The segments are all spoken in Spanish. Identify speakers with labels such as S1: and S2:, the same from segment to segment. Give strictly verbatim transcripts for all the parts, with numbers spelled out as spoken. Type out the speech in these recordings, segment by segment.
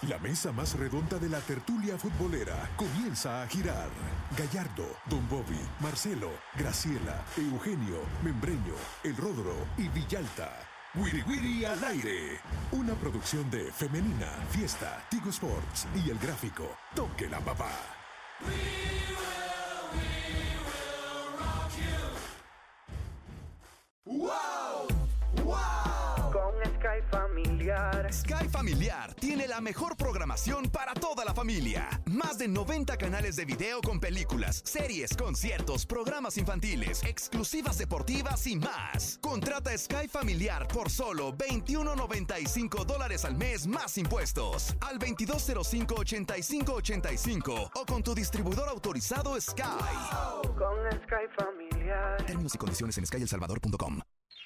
S1: La mesa más redonda de la tertulia futbolera comienza a girar. Gallardo, Don Bobby, Marcelo, Graciela, Eugenio, Membreño, El Rodro y Villalta. Wiri Wiri al aire. Una producción de Femenina, Fiesta, Tigo Sports y El Gráfico. Toque la papá. We will, we will rock you. ¡Wow! ¡Wow!
S2: Con Sky Familiar.
S3: Sky Familiar tiene la mejor programación para toda la familia. Más de noventa canales de video con películas, series, conciertos, programas infantiles, exclusivas deportivas y más. Contrata Sky Familiar por solo veintiuno noventa y cinco dólares al mes más impuestos. Al veintidós cero cinco, ochenta y cinco ochenta y cinco o con tu distribuidor autorizado Sky.
S2: Wow. Con Sky Familiar.
S3: Términos y condiciones en sky el salvador punto com.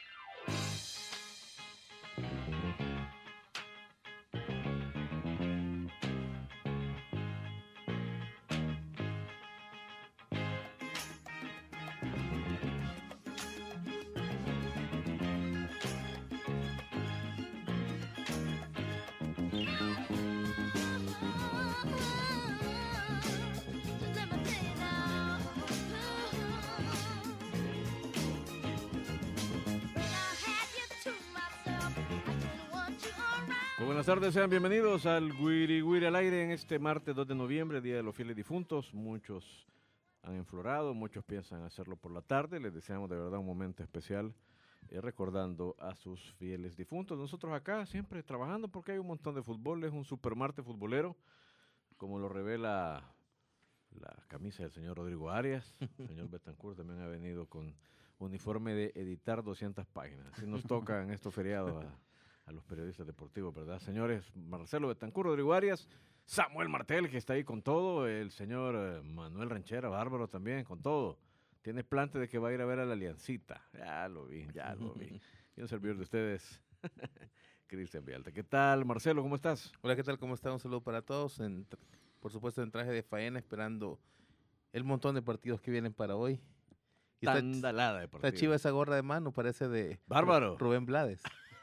S4: Buenas tardes, sean bienvenidos al Wiri Wiri al aire en este martes dos de noviembre, Día de los Fieles Difuntos. Muchos han enflorado, muchos piensan hacerlo por la tarde. Les deseamos de verdad un momento especial eh, recordando a sus fieles difuntos. Nosotros acá siempre trabajando porque hay un montón de fútbol, es un super martes futbolero, como lo revela la camisa del señor Rodrigo Arias. El señor Betancourt también ha venido con uniforme de editar doscientas páginas. Así nos toca en estos feriados a... a los periodistas deportivos, ¿verdad? Señores, Marcelo Betancourt, Rodrigo Arias, Samuel Martel, que está ahí con todo, el señor eh, Manuel Ranchera, bárbaro también, con todo. Tiene plante de que va a ir a ver a la Aliancita. Ya lo vi, ya lo vi. Y un servidor de ustedes, Cristian Villalta. ¿Qué tal, Marcelo? ¿Cómo estás?
S5: Hola, ¿qué tal? ¿Cómo está? Un saludo para todos. En, por supuesto, en traje de faena, esperando el montón de partidos que vienen para hoy.
S4: Y Tandalada de partidos.
S5: Está chiva esa gorra de mano, parece de
S4: bárbaro.
S5: Rubén Blades.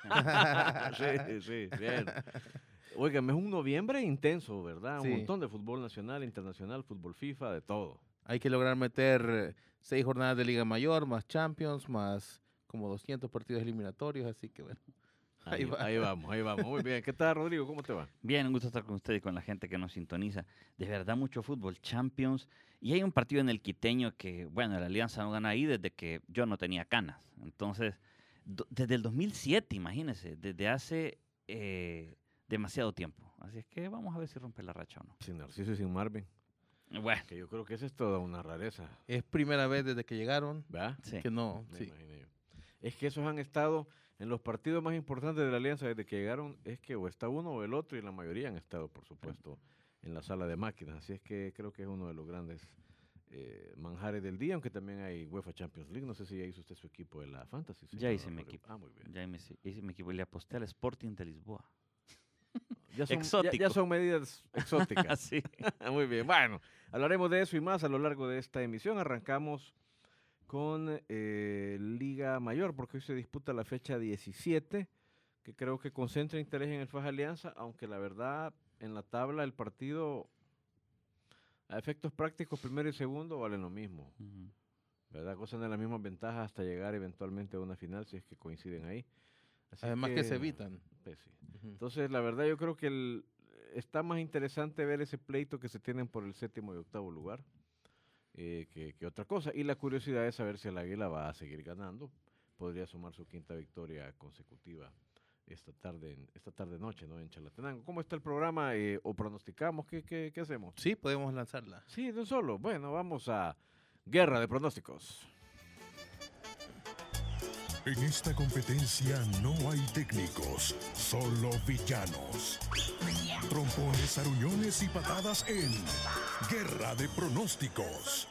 S4: sí, sí, bien. Oigan, es un noviembre intenso, ¿verdad? Un
S5: sí.
S4: montón de fútbol nacional, internacional, fútbol FIFA, de todo.
S5: Hay que lograr meter seis jornadas de Liga Mayor, más Champions, más como doscientos partidos eliminatorios, así que bueno.
S4: Ahí, ahí, va. ahí vamos, ahí vamos. Muy bien. ¿Qué tal, Rodrigo? ¿Cómo te va?
S6: Bien, un gusto estar con usted y con la gente que nos sintoniza. De verdad, mucho fútbol, Champions. Y hay un partido en el Quiteño que, bueno, la Alianza no gana ahí desde que yo no tenía canas. Entonces... desde el dos mil siete, imagínense, desde hace eh, demasiado tiempo. Así es que vamos a ver si rompe la racha o no.
S4: Sin Narciso y sin Marvin.
S6: Bueno.
S4: Que yo creo que esa es toda una rareza.
S5: Es primera vez desde que llegaron.
S4: ¿Verdad?
S5: Sí. Que no,
S4: Me
S5: sí.
S4: imaginé yo. Es que esos han estado en los partidos más importantes de la Alianza desde que llegaron. Es que o está uno o el otro y la mayoría han estado, por supuesto, en la sala de máquinas. Así es que creo que es uno de los grandes... Eh, manjares del día, aunque también hay UEFA Champions League. No sé si ya hizo usted su equipo de la Fantasy.
S6: Ya
S4: no,
S6: hice
S4: no,
S6: mi
S4: no,
S6: equipo.
S4: Ah, muy bien.
S6: Ya hice, hice mi equipo y le aposté al Sporting de Lisboa.
S4: Ya son,
S6: Exótico.
S4: Ya, ya son medidas exóticas.
S6: Sí.
S4: Muy bien. Bueno, hablaremos de eso y más a lo largo de esta emisión. Arrancamos con eh, Liga Mayor, porque hoy se disputa la fecha diecisiete, que creo que concentra interés en el F A J Alianza, aunque la verdad, en la tabla el partido... a efectos prácticos, primero y segundo valen lo mismo, uh-huh. ¿verdad? Gozan de las mismas ventajas hasta llegar eventualmente a una final, si es que coinciden ahí. Así
S5: Además que,
S4: que
S5: se evitan.
S4: Pues sí. uh-huh. Entonces, la verdad, yo creo que el, está más interesante ver ese pleito que se tienen por el séptimo y octavo lugar eh, que, que otra cosa. Y la curiosidad es saber si el Águila va a seguir ganando. Podría sumar su quinta victoria consecutiva esta tarde, esta tarde noche, ¿no? En Chalatenango. ¿Cómo está el programa? Eh, ¿O pronosticamos? ¿Qué, qué, ¿Qué hacemos?
S5: Sí, podemos lanzarla.
S4: Sí, de un solo. Bueno, vamos a Guerra de Pronósticos.
S1: En esta competencia no hay técnicos, solo villanos. Trompones, aruñones y patadas en Guerra de Pronósticos.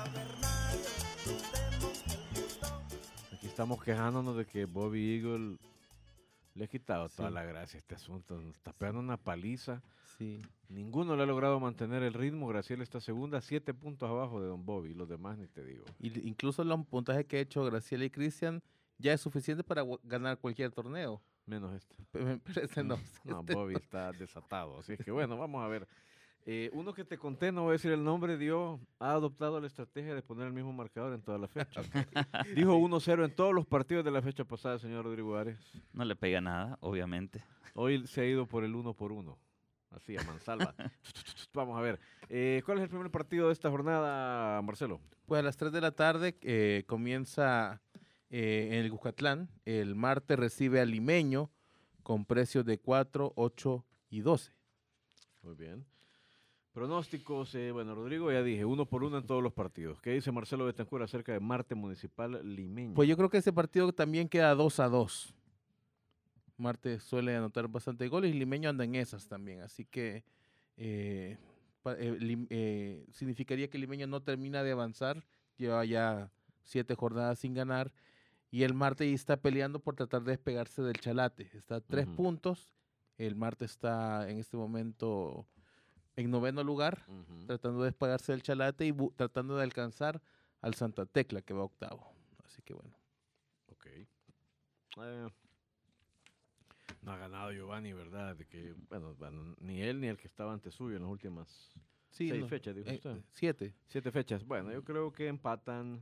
S4: Aquí estamos quejándonos de que Bobby Eagle le ha quitado
S5: sí.
S4: toda la gracia a este asunto. Nos está pegando una paliza.
S5: Sí.
S4: Ninguno le ha logrado mantener el ritmo. Graciela está segunda, siete puntos abajo de Don Bobby. Los demás ni te digo.
S5: Y incluso los puntajes que ha hecho Graciela y Cristian ya es suficiente para ganar cualquier torneo.
S4: Menos este.
S5: Pero este no.
S4: No,
S5: este
S4: Bobby está desatado. Así es que bueno, vamos a ver. Eh, uno que te conté, no voy a decir el nombre, dio, ha adoptado la estrategia de poner el mismo marcador en todas las fechas. Dijo uno cero en todos los partidos de la fecha pasada, el señor Rodrigo Arias.
S6: No le pega nada, obviamente.
S4: Hoy se ha ido por el uno por uno. Así, a mansalva. Vamos a ver. Eh, ¿Cuál es el primer partido de esta jornada, Marcelo?
S5: Pues a las tres de la tarde eh, comienza eh, en el Cuscatlán. El martes recibe al Limeño con precios de cuatro, ocho y doce.
S4: Muy bien. Pronósticos, eh, bueno, Rodrigo, ya dije, uno por uno en todos los partidos. ¿Qué dice Marcelo Betancur acerca de Marte Municipal Limeño?
S5: Pues yo creo que ese partido también queda dos a dos. Marte suele anotar bastante goles y Limeño anda en esas también. Así que eh, pa- eh, Lim- eh, significaría que Limeño no termina de avanzar. Lleva ya siete jornadas sin ganar. Y el Marte está peleando por tratar de despegarse del Chalate. Está a tres
S4: Ujú.
S5: puntos. El Marte está en este momento en noveno lugar,
S4: Ujú.
S5: tratando de despegarse del Chalate y bu- tratando de alcanzar al Santa Tecla, que va octavo. Así que bueno.
S4: Ok. Eh, no ha ganado Giovanni, ¿verdad? De que, bueno, bueno, ni él ni el que estaba antes suyo en las últimas
S5: Sí,
S4: seis
S5: no,
S4: fechas, dijo
S5: eh,
S4: usted.
S5: siete.
S4: Siete fechas. Bueno, yo creo que empatan.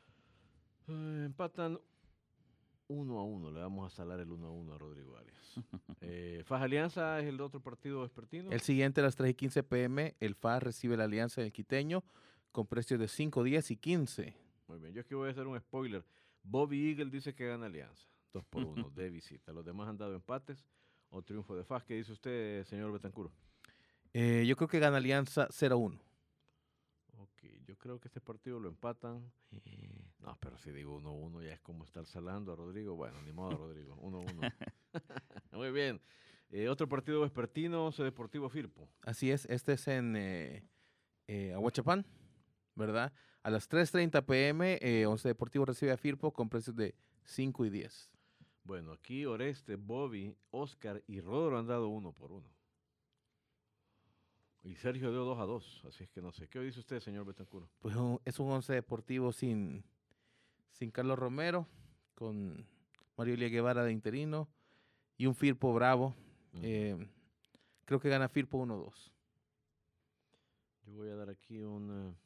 S4: eh, empatan uno a uno. Le vamos a salar el uno a uno a Rodrigo Arias. eh, Faja Alianza es el otro partido vespertino.
S5: El siguiente a las tres y quince pm, el F A recibe la Alianza del Quiteño con precios de cinco, diez y quince.
S4: Muy bien, yo aquí voy a hacer un spoiler. Bobby Eagle dice que gana Alianza. Dos por uno de visita. Los demás han dado empates o triunfo de F A. ¿Qué dice usted, señor Betancur?
S5: Eh, yo creo que gana Alianza cero a uno.
S4: Ok, yo creo que este partido lo empatan. No, pero si digo uno a uno ya es como estar salando a Rodrigo. Bueno, ni modo, Rodrigo. uno a uno. Muy bien. Eh, otro partido vespertino, C Deportivo Firpo.
S5: Así es, este es en eh, eh, Ahuachapán, ¿verdad? A las tres treinta pm, eh, Once Deportivo recibe a Firpo con precios de cinco y diez.
S4: Bueno, aquí Oreste, Bobby, Oscar y Rodro han dado uno por uno. Y Sergio dio dos a dos. Así es que no sé. ¿Qué dice usted, señor Betancur?
S5: Pues un- es un Once Deportivo sin, sin Carlos Romero, con Mario Elia Guevara de interino y un Firpo bravo.
S4: Ujú.
S5: Eh, creo que gana Firpo uno dos.
S4: Yo voy a dar aquí un...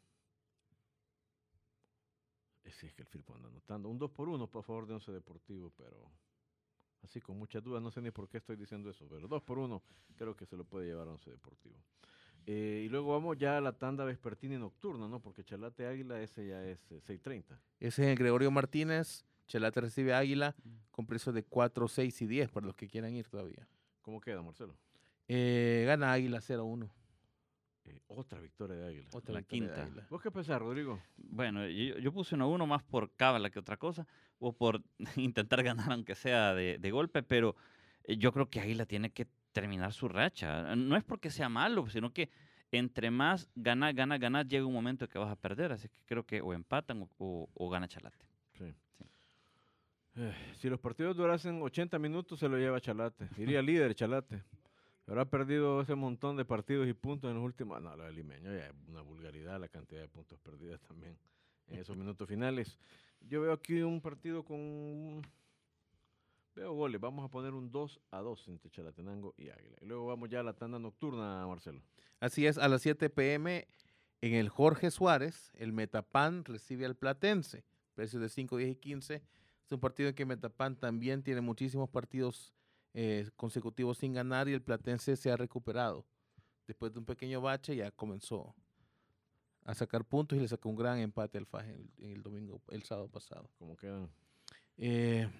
S4: Eh, sí, es que el Firpo anda anotando. Un dos por uno por favor de Once Deportivo, pero... Así con muchas dudas, no sé ni por qué estoy diciendo eso, pero dos por uno creo que se lo puede llevar a Once Deportivo. Eh, y luego vamos ya a la tanda vespertina y nocturna, ¿no? Porque Chalate Águila, ese ya es eh, seis treinta.
S5: Ese es el Gregorio Martínez. Chalate recibe a Águila con precios de cuatro, seis y diez para los que quieran ir todavía.
S4: ¿Cómo queda, Marcelo?
S5: Eh, gana Águila cero a uno.
S4: Eh, otra victoria de Águila.
S5: Otra
S6: La
S5: victoria de
S6: quinta.
S5: Águila.
S4: ¿Vos qué pensás, Rodrigo?
S6: Bueno, yo, yo puse uno a uno más por cábala que otra cosa, o por intentar ganar aunque sea de, de golpe, pero eh, yo creo que Águila tiene que terminar su racha. No es porque sea malo, sino que entre más ganas, ganas, ganas, llega un momento en que vas a perder, así que creo que o empatan o, o- o gana Chalate.
S4: Sí.
S6: Sí.
S4: Eh, si los partidos durasen ochenta minutos, se lo lleva Chalate. Iría líder Chalate. Pero ha perdido ese montón de partidos y puntos en los últimos... No, lo del Limeño ya es una vulgaridad, la cantidad de puntos perdidos también en esos minutos finales. Yo veo aquí un partido con... Veo goles. Vamos a poner un dos a dos entre Chalatenango y Águila. Y luego vamos ya a la tanda nocturna, Marcelo.
S5: Así es, a las siete pm en el Jorge Suárez, el Metapan recibe al Platense. Precios de cinco, diez y quince. Es un partido en que Metapan también tiene muchísimos partidos eh, consecutivos sin ganar y el Platense se ha recuperado. Después de un pequeño bache ya comenzó a sacar puntos y le sacó un gran empate al F A J en el, en el domingo, el sábado pasado.
S4: ¿Cómo quedan?
S5: Eh,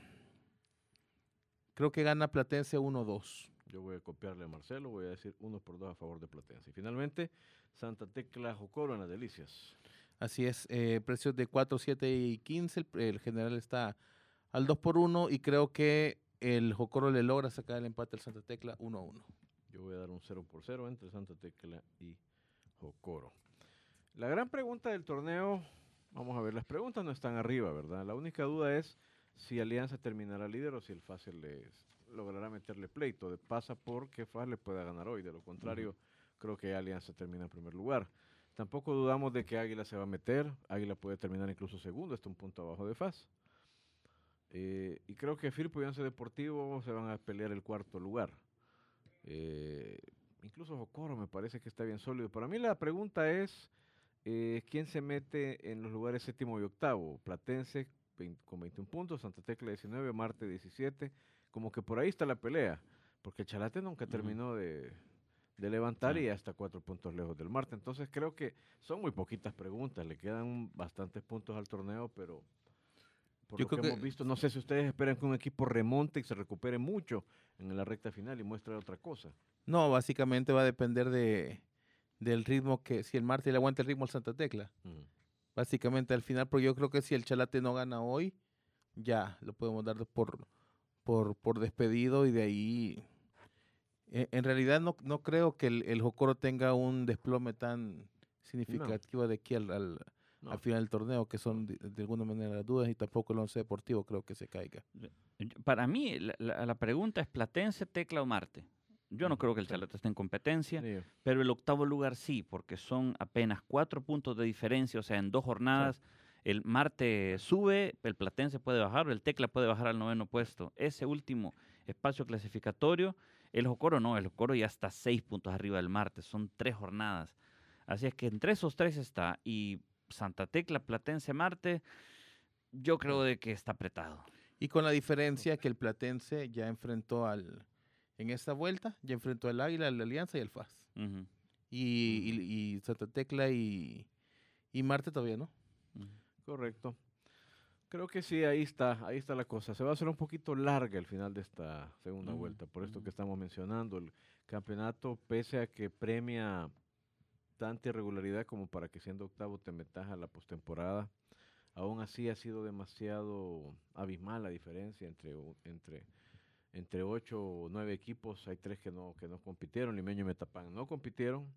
S5: creo que gana Platense uno dos.
S4: Yo voy a copiarle a Marcelo. Voy a decir uno por dos a favor de Platense. Y finalmente, Santa Tecla Jocoro en las Delicias.
S5: Así es, eh, precios de cuatro, siete y quince. El, el general está al dos por uno y creo que el Jocoro le logra sacar el empate al Santa Tecla uno a uno.
S4: Yo voy a dar un cero por cero entre Santa Tecla y Jocoro. La gran pregunta del torneo, vamos a ver, las preguntas no están arriba, ¿verdad? La única duda es si Alianza terminará líder o si el F A S les logrará meterle pleito. De- Pasa por que F A S le pueda ganar hoy, de lo contrario, creo que Alianza termina en primer lugar. Tampoco dudamos de que Águila se va a meter, Águila puede terminar incluso segundo, está un punto abajo de F A S. Eh, y creo que Firpo y Once Deportivo se van a pelear el cuarto lugar. Eh, incluso Jocoro me parece que está bien sólido. Para mí la pregunta es, eh, ¿quién se mete en los lugares séptimo y octavo? Platense veinte, con veintiún puntos, Santa Tecla diecinueve, Marte diecisiete. Como que por ahí está la pelea, porque el Chalate nunca
S6: Ujú.
S4: terminó de, de levantar
S6: Sí.
S4: y ya está cuatro puntos lejos del Marte. Entonces creo que son muy poquitas preguntas, le quedan bastantes puntos al torneo, pero por
S5: Yo
S4: lo que,
S5: creo que-
S4: hemos visto, no sé si ustedes esperan que un equipo remonte y se recupere mucho en la recta final y muestre otra cosa.
S5: No, básicamente va a depender de, del ritmo que, si el Marte le aguanta el ritmo al Santa Tecla.
S4: Ujú.
S5: Básicamente al final, pero yo creo que si el Chalate no gana hoy, ya lo podemos dar por, por, por despedido y de ahí. En, en realidad no, no creo que el, el Jocoro tenga un desplome tan significativo de aquí al, al,
S4: No.
S5: al final del torneo, que son de, de alguna manera las dudas, y tampoco el Once Deportivo creo que se caiga.
S6: Yo- Para mí, la, la- la pregunta es Platense, Tecla o Marte. Yo no
S4: Ujú,
S6: creo que el
S4: sí.
S6: Chalate esté en competencia,
S4: Sí.
S6: pero el octavo lugar sí, porque son apenas cuatro puntos de diferencia, o sea, en dos jornadas. El Marte sube, el Platense puede bajar, o el Tecla puede bajar al noveno puesto. Ese último espacio clasificatorio, el Jocoro no, el Jocoro ya está seis puntos arriba del Marte, son tres jornadas. Así es que entre esos tres está, y Santa Tecla, Platense, Marte, yo creo de que está apretado.
S5: Y con la diferencia que el Platense ya enfrentó al, en esta vuelta, ya enfrentó al Águila, la Alianza y el F A S.
S6: Ujú,
S5: Y, y- y Santa Tecla y, y Marte todavía no.
S6: ujú.
S4: Correcto. Creo que sí, ahí está, ahí está la cosa. Se va a hacer un poquito larga el final de esta segunda
S6: Ujú,
S4: vuelta, por esto
S6: ujú.
S4: que estamos mencionando. El campeonato, pese a que premia tanta irregularidad como para que siendo octavo te metas a la postemporada, aún así ha sido demasiado abismal la diferencia entre, u- entre, entre ocho o nueve equipos. Hay tres que no, que no compitieron, Limeño y Metapán no compitieron.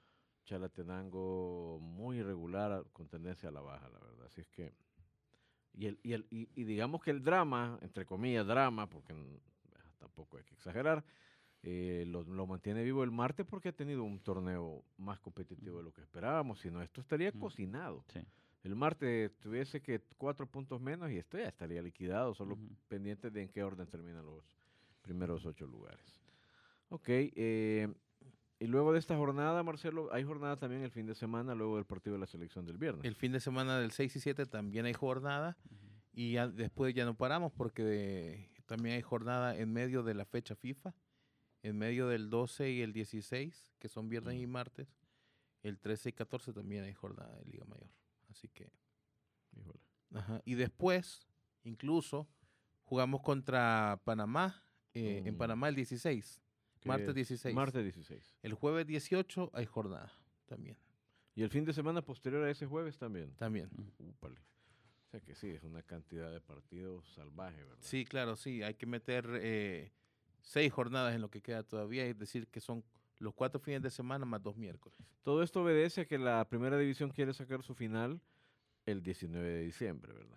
S4: Chalatenango muy irregular, con tendencia a la baja, la verdad. Así es que, y, el, y, el, y, y digamos que el drama, entre comillas, drama, porque n- tampoco hay que exagerar, eh, lo, lo mantiene vivo el Marte porque ha tenido un torneo más competitivo de lo que esperábamos, si no, esto estaría
S6: Mm.
S4: cocinado.
S6: Sí.
S4: El Marte tuviese que cuatro puntos menos y esto ya estaría liquidado, solo
S6: Ujú.
S4: pendiente de en qué orden terminan los primeros ocho lugares. Ok, eh, y luego de esta jornada, Marcelo, hay jornada también el fin de semana, luego del partido de la selección del viernes.
S5: El fin de semana del seis y siete también hay jornada. Y ya después ya no paramos porque de- también hay jornada en medio de la fecha FIFA, en medio del doce y el dieciséis, que son viernes y
S4: Ujú.
S5: martes. El trece y catorce también hay jornada de Liga Mayor. Así que,
S4: Híjole.
S5: ajá. Y después, incluso, jugamos contra Panamá, eh, en
S4: Mm.
S5: Panamá el dieciséis,
S4: ¿Qué
S5: martes
S4: es?
S5: dieciséis.
S4: Martes dieciséis.
S5: El jueves dieciocho hay jornada también.
S4: Y el fin de semana posterior a ese jueves también.
S5: También.
S4: Úpale. O sea que sí, es una cantidad de partidos salvaje, ¿verdad?
S5: Sí, claro, sí. Hay que meter eh, seis jornadas en lo que queda todavía, es decir, que son los cuatro fines de semana más dos miércoles.
S4: Todo esto obedece a que la primera división quiere sacar su final el diecinueve de diciembre, ¿verdad?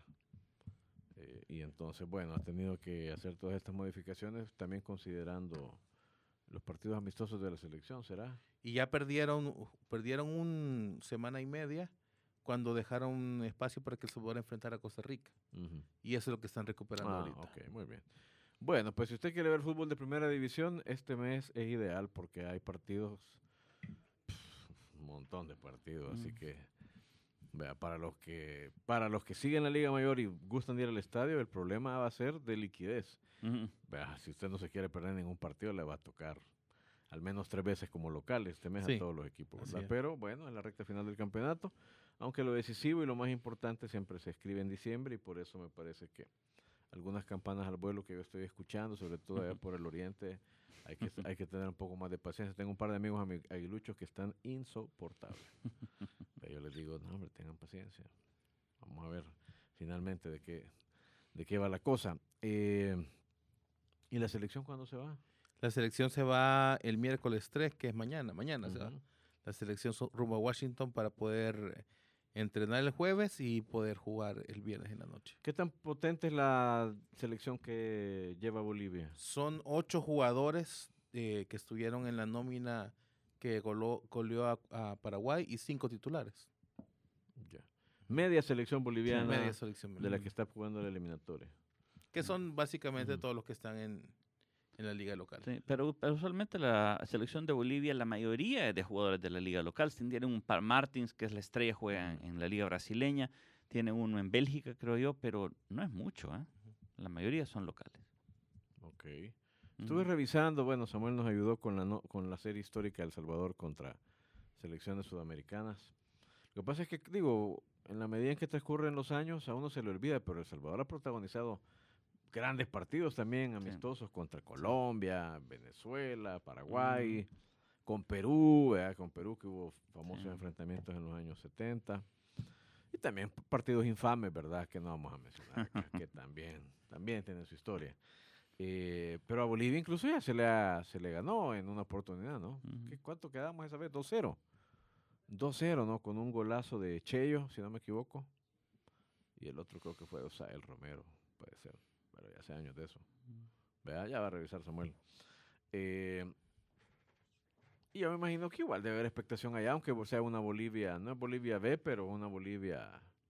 S4: Eh, y entonces, bueno, ha tenido que hacer todas estas modificaciones, también considerando los partidos amistosos de la selección, ¿será?
S5: Y ya perdieron, perdieron una semana y media cuando dejaron espacio para que se pudiera enfrentar a Costa Rica.
S4: Ujú.
S5: Y eso es lo que están recuperando
S4: Ah,
S5: ahorita.
S4: ok, muy bien. Bueno, pues si usted quiere ver fútbol de primera división, este mes es ideal porque hay partidos, pf, un montón de partidos, así
S6: Mm.
S4: que vea, para los que para los que siguen la Liga Mayor y gustan de ir al estadio, el problema va a ser de liquidez.
S6: Ujú.
S4: Vea, si usted no se quiere perder ningún partido, le va a tocar al menos tres veces como local este mes
S5: Sí,
S4: a todos los equipos,
S5: así
S4: ¿verdad?
S5: es.
S4: Pero bueno, en la recta final del campeonato, aunque lo decisivo y lo más importante siempre se escribe en diciembre y por eso me parece que algunas campanas al vuelo que yo estoy escuchando, sobre todo allá por el oriente, hay que, hay que tener un poco más de paciencia. Tengo un par de amigos ami- aguiluchos que están insoportables. Pero yo les digo, no, hombre, tengan paciencia. Vamos a ver finalmente de qué, de qué va la cosa. Eh, ¿Y la selección cuándo se va?
S5: La selección se va el miércoles tres, que es mañana. Mañana se va.
S4: Ujú.
S5: La selección so- rumbo a Washington para poder eh, entrenar el jueves y poder jugar el viernes en la noche.
S4: ¿Qué tan potente es la selección que lleva Bolivia?
S5: Son ocho jugadores eh, que estuvieron en la nómina que goló- goleó a, a Paraguay y cinco titulares.
S4: Ya. Media selección boliviana
S5: Media selección.
S4: de la que está jugando la eliminatoria.
S5: que son básicamente
S4: Ujú.
S5: todos los que están en, en la liga local.
S6: Sí, pero, pero usualmente la selección de Bolivia, la mayoría es de jugadores de la liga local. Tienen un par Martins, que es la estrella, juega en, en la liga brasileña. Tiene uno en Bélgica, creo yo, pero no es mucho, ¿eh? La mayoría son locales.
S4: Ok. Estuve
S6: Ujú.
S4: revisando, bueno, Samuel nos ayudó con la, no- con la serie histórica de El Salvador contra selecciones sudamericanas. Lo que pasa es que, digo, en la medida en que transcurren los años, a uno se le olvida, pero El Salvador ha protagonizado grandes partidos también amistosos contra Colombia, Venezuela, Paraguay, con Perú, ¿verdad? Con Perú que hubo famosos
S6: Sí.
S4: enfrentamientos en los años setenta. Y también p- partidos infames, ¿verdad? Que no vamos a mencionar, acá, que también, también tienen su historia. Eh, pero a Bolivia incluso ya se le, ha- se le ganó en una oportunidad, ¿no?
S6: Ujú.
S4: ¿Qué- ¿Cuánto quedamos esa vez? dos cero. dos cero, ¿no? Con un golazo de Cheyo, si no me equivoco. Y el otro creo que fue Osael Romero, puede ser. Pero ya hace años de eso. Vea, ya va a revisar Samuel. Eh, y yo me imagino que igual debe haber expectación allá, aunque sea una Bolivia, no es Bolivia B, pero una Bolivia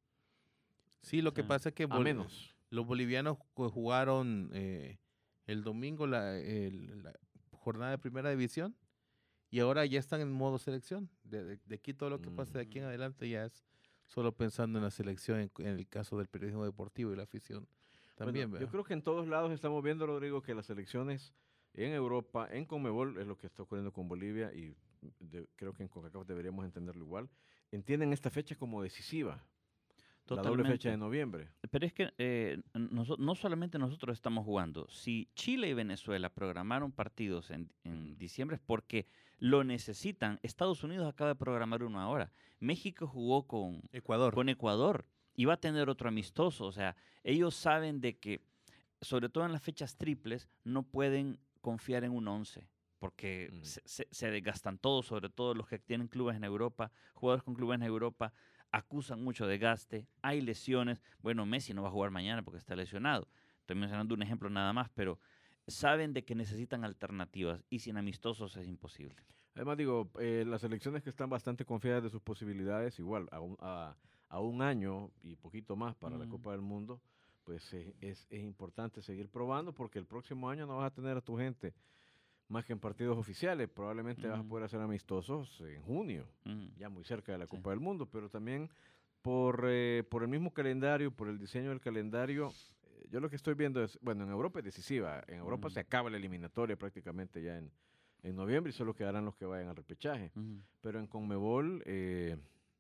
S5: Sí, lo que
S6: Sí.
S5: pasa es que
S4: a
S5: Bol-
S4: menos.
S5: los bolivianos ju- jugaron eh, el domingo la, el- la jornada de primera división y ahora ya están en modo selección. De, de- de aquí todo lo que pase de aquí en
S6: Mm.
S5: adelante ya es solo pensando en la selección, en, en el caso del periodismo deportivo y la afición también,
S4: Bueno, yo
S5: ¿verdad?
S4: creo que en todos lados estamos viendo, Rodrigo, que las elecciones en Europa, en Conmebol, es lo que está ocurriendo con Bolivia y de- creo que en CONCACAF deberíamos entenderlo igual, entienden esta fecha como decisiva, la doble fecha de
S6: Totalmente.
S4: noviembre.
S6: Pero es que eh, noso- no solamente nosotros estamos jugando. Si Chile y Venezuela programaron partidos en, en
S4: Ujú.
S6: diciembre es porque lo necesitan. Estados Unidos acaba de programar uno ahora. México jugó con,
S5: Ecuador.
S6: con Ecuador y va a tener otro amistoso. O sea, ellos saben de que, sobre todo en las fechas triples, no pueden confiar en un once. Porque
S4: Ujú.
S6: se, se- se desgastan todos, sobre todo los que tienen clubes en Europa, jugadores con clubes en Europa, acusan mucho desgaste, hay lesiones. Bueno, Messi no va a jugar mañana porque está lesionado. Estoy mencionando un ejemplo nada más, pero saben de que necesitan alternativas y sin amistosos es imposible.
S4: Además, digo, eh, las elecciones que están bastante confiadas de sus posibilidades, igual, a un, a, a un año y poquito más para la
S6: Mm.
S4: Copa del Mundo, pues eh, es, es importante seguir probando porque el próximo año no vas a tener a tu gente más que en partidos oficiales. Probablemente vas a
S6: Mm.
S4: poder hacer amistosos en junio,
S6: Mm.
S4: ya muy cerca de la
S6: Sí.
S4: Copa del Mundo, pero también por, eh, por el mismo calendario, por el diseño del calendario, eh, yo lo que estoy viendo es, bueno, en Europa es decisiva, en Europa
S6: Ujú.
S4: se acaba la eliminatoria prácticamente ya en, en noviembre y solo quedarán los que vayan al repechaje,
S6: Ujú.
S4: pero en Conmebol, eh,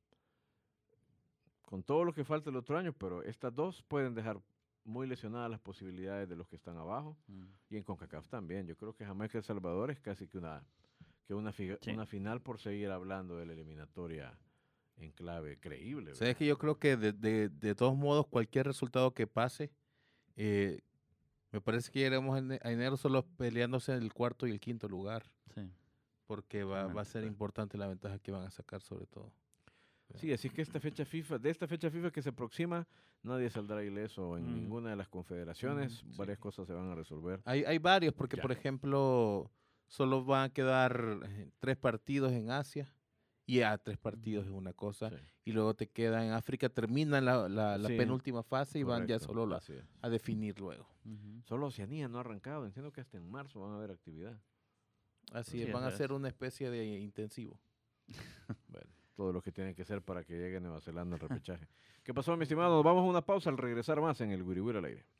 S4: con todo lo que falta el otro año, pero estas dos pueden dejar muy lesionadas las posibilidades de los que están abajo.
S6: Mm.
S4: Y en CONCACAF también. Yo creo que Jamaica El Salvador es casi que una, que una, figa-
S6: Sí.
S4: una final por seguir hablando de la eliminatoria en clave creíble.
S5: Sabes
S4: ¿verdad?
S5: que yo creo que de, de- de todos modos cualquier resultado que pase, eh, me parece que llegaremos en- a enero solo peleándose en el cuarto y el quinto lugar,
S6: Sí.
S5: porque va, va a
S6: Totalmente.
S5: ser
S4: Sí.
S5: importante la ventaja que van a sacar sobre todo.
S4: Sí, así que esta fecha FIFA, de esta fecha FIFA que se aproxima, nadie saldrá ileso en
S6: Mm.
S4: ninguna de las confederaciones.
S5: Ujú,
S4: Varias
S5: sí.
S4: cosas se van a resolver.
S5: Hay, hay varios, porque
S4: Ya.
S5: por ejemplo, solo van a quedar eh, tres partidos en Asia, y ya tres partidos es una cosa,
S4: Sí,
S5: y luego te queda en África, terminan la, la- la
S4: Sí,
S5: penúltima fase y van ya
S4: correcto,
S5: solo la-
S4: así es.
S5: a definir luego.
S6: Ujú.
S4: Solo Oceanía no ha arrancado. Entiendo que hasta en marzo van a haber actividad.
S5: Así
S6: Sí,
S5: es, van a
S6: eso
S5: hacer
S6: es.
S5: una especie de intensivo.
S4: Bueno, todo lo que tiene que ser para que llegue Nueva Zelanda al repechaje. ¿Qué pasó, mi estimado? Nos vamos a una pausa al regresar más en el Wiri Wiri al aire.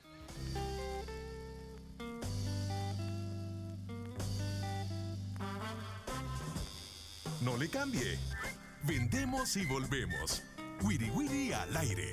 S1: No le cambie. Vendemos y volvemos. Wiri Wiri al aire.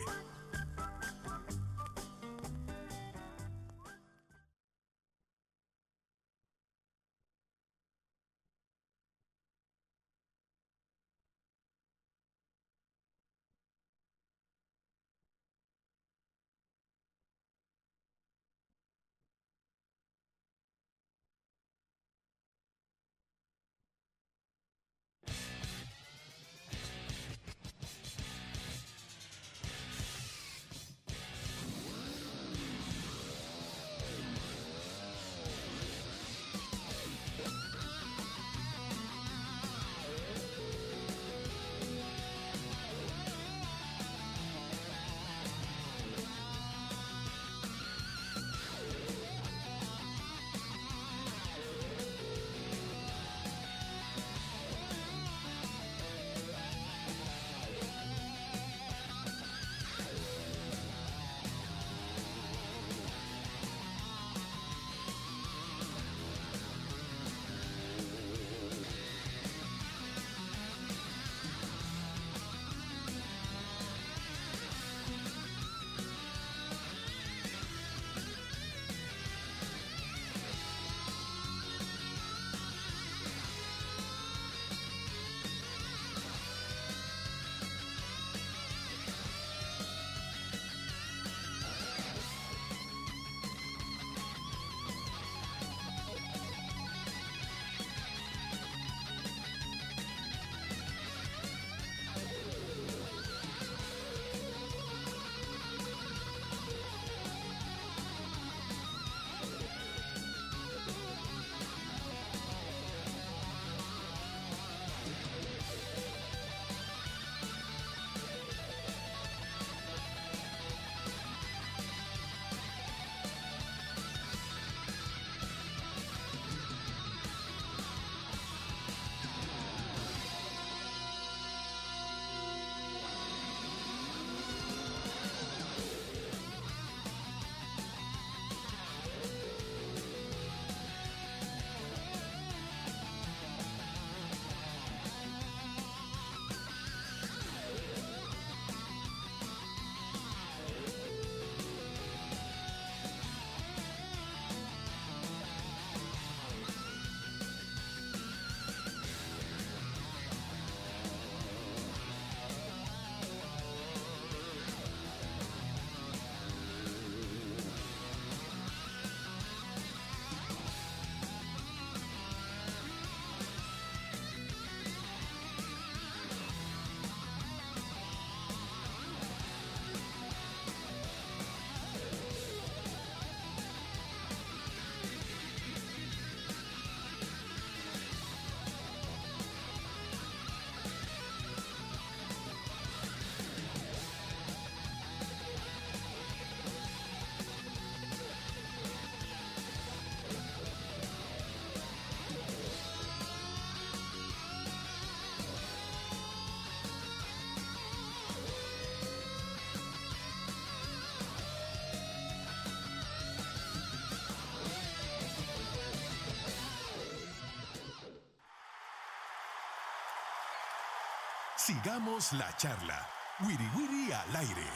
S1: Sigamos la charla. Wiri Wiri al aire.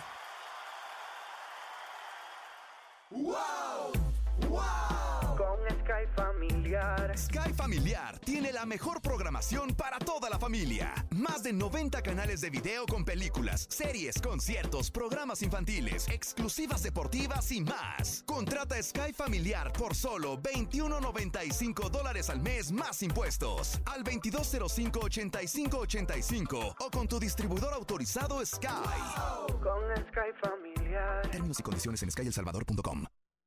S2: ¡Wow! ¡Wow! Con Sky Familiar.
S3: Sky Familiar tiene la mejor programación para toda la familia. Más de noventa canales de video con películas, series, conciertos, programas infantiles, exclusivas deportivas y más. Contrata Sky Familiar por solo veintiuno noventa y cinco dólares al mes más impuestos. Al veintidós cero cinco, ochenta y cinco ochenta y cinco o con tu distribuidor autorizado Sky.
S2: Wow. Con Sky Familiar.
S3: Términos y condiciones en sky el salvador punto com.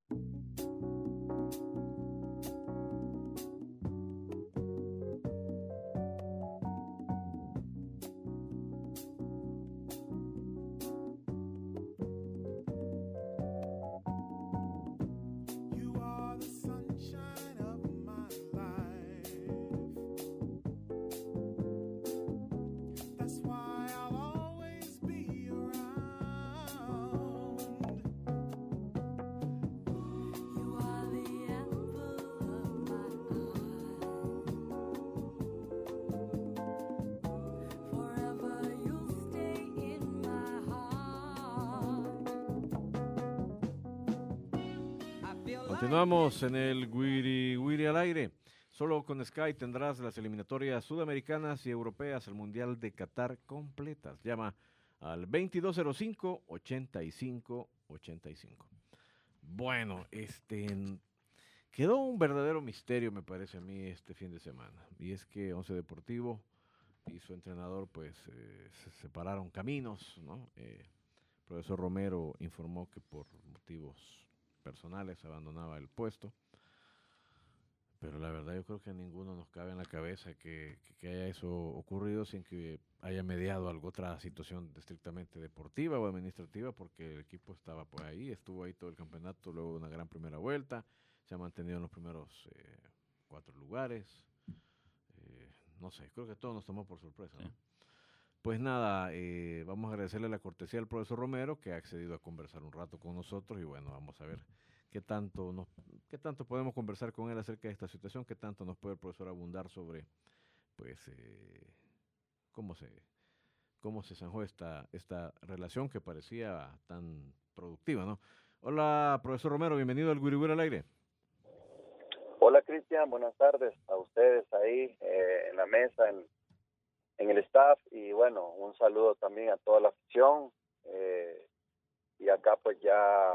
S4: Continuamos en el Wiri Wiri al aire. Solo con Sky tendrás las eliminatorias sudamericanas y europeas al Mundial de Qatar completas. Llama al veintidós cero cinco, ochenta y cinco ochenta y cinco. Bueno, este quedó un verdadero misterio, me parece a mí, este fin de semana. Y es que Once Deportivo y su entrenador pues eh, se separaron caminos, ¿no? Eh, el profesor Romero informó que por motivos personales abandonaba el puesto, pero la verdad yo creo que a ninguno nos cabe en la cabeza que, que, que haya eso ocurrido sin que haya mediado alguna otra situación estrictamente deportiva o administrativa, porque el equipo estaba por ahí, estuvo ahí todo el campeonato, luego de una gran primera vuelta, se ha mantenido en los primeros eh, cuatro lugares, eh, no sé, creo que todo nos tomó por sorpresa, ¿no? Sí. Pues nada, eh, vamos a agradecerle la cortesía al profesor Romero, que ha accedido a conversar un rato con nosotros, y bueno, vamos a ver qué tanto nos, qué tanto podemos conversar con él acerca de esta situación, qué tanto nos puede el profesor abundar sobre, pues, eh, cómo se, cómo se zanjó esta, esta relación que parecía tan productiva, ¿no? Hola, profesor Romero, bienvenido al Wiri Wiri al aire.
S7: Hola, Cristian, buenas tardes a ustedes ahí eh, en la mesa, en en el staff, y bueno, un saludo también a toda la afición, eh, y acá pues ya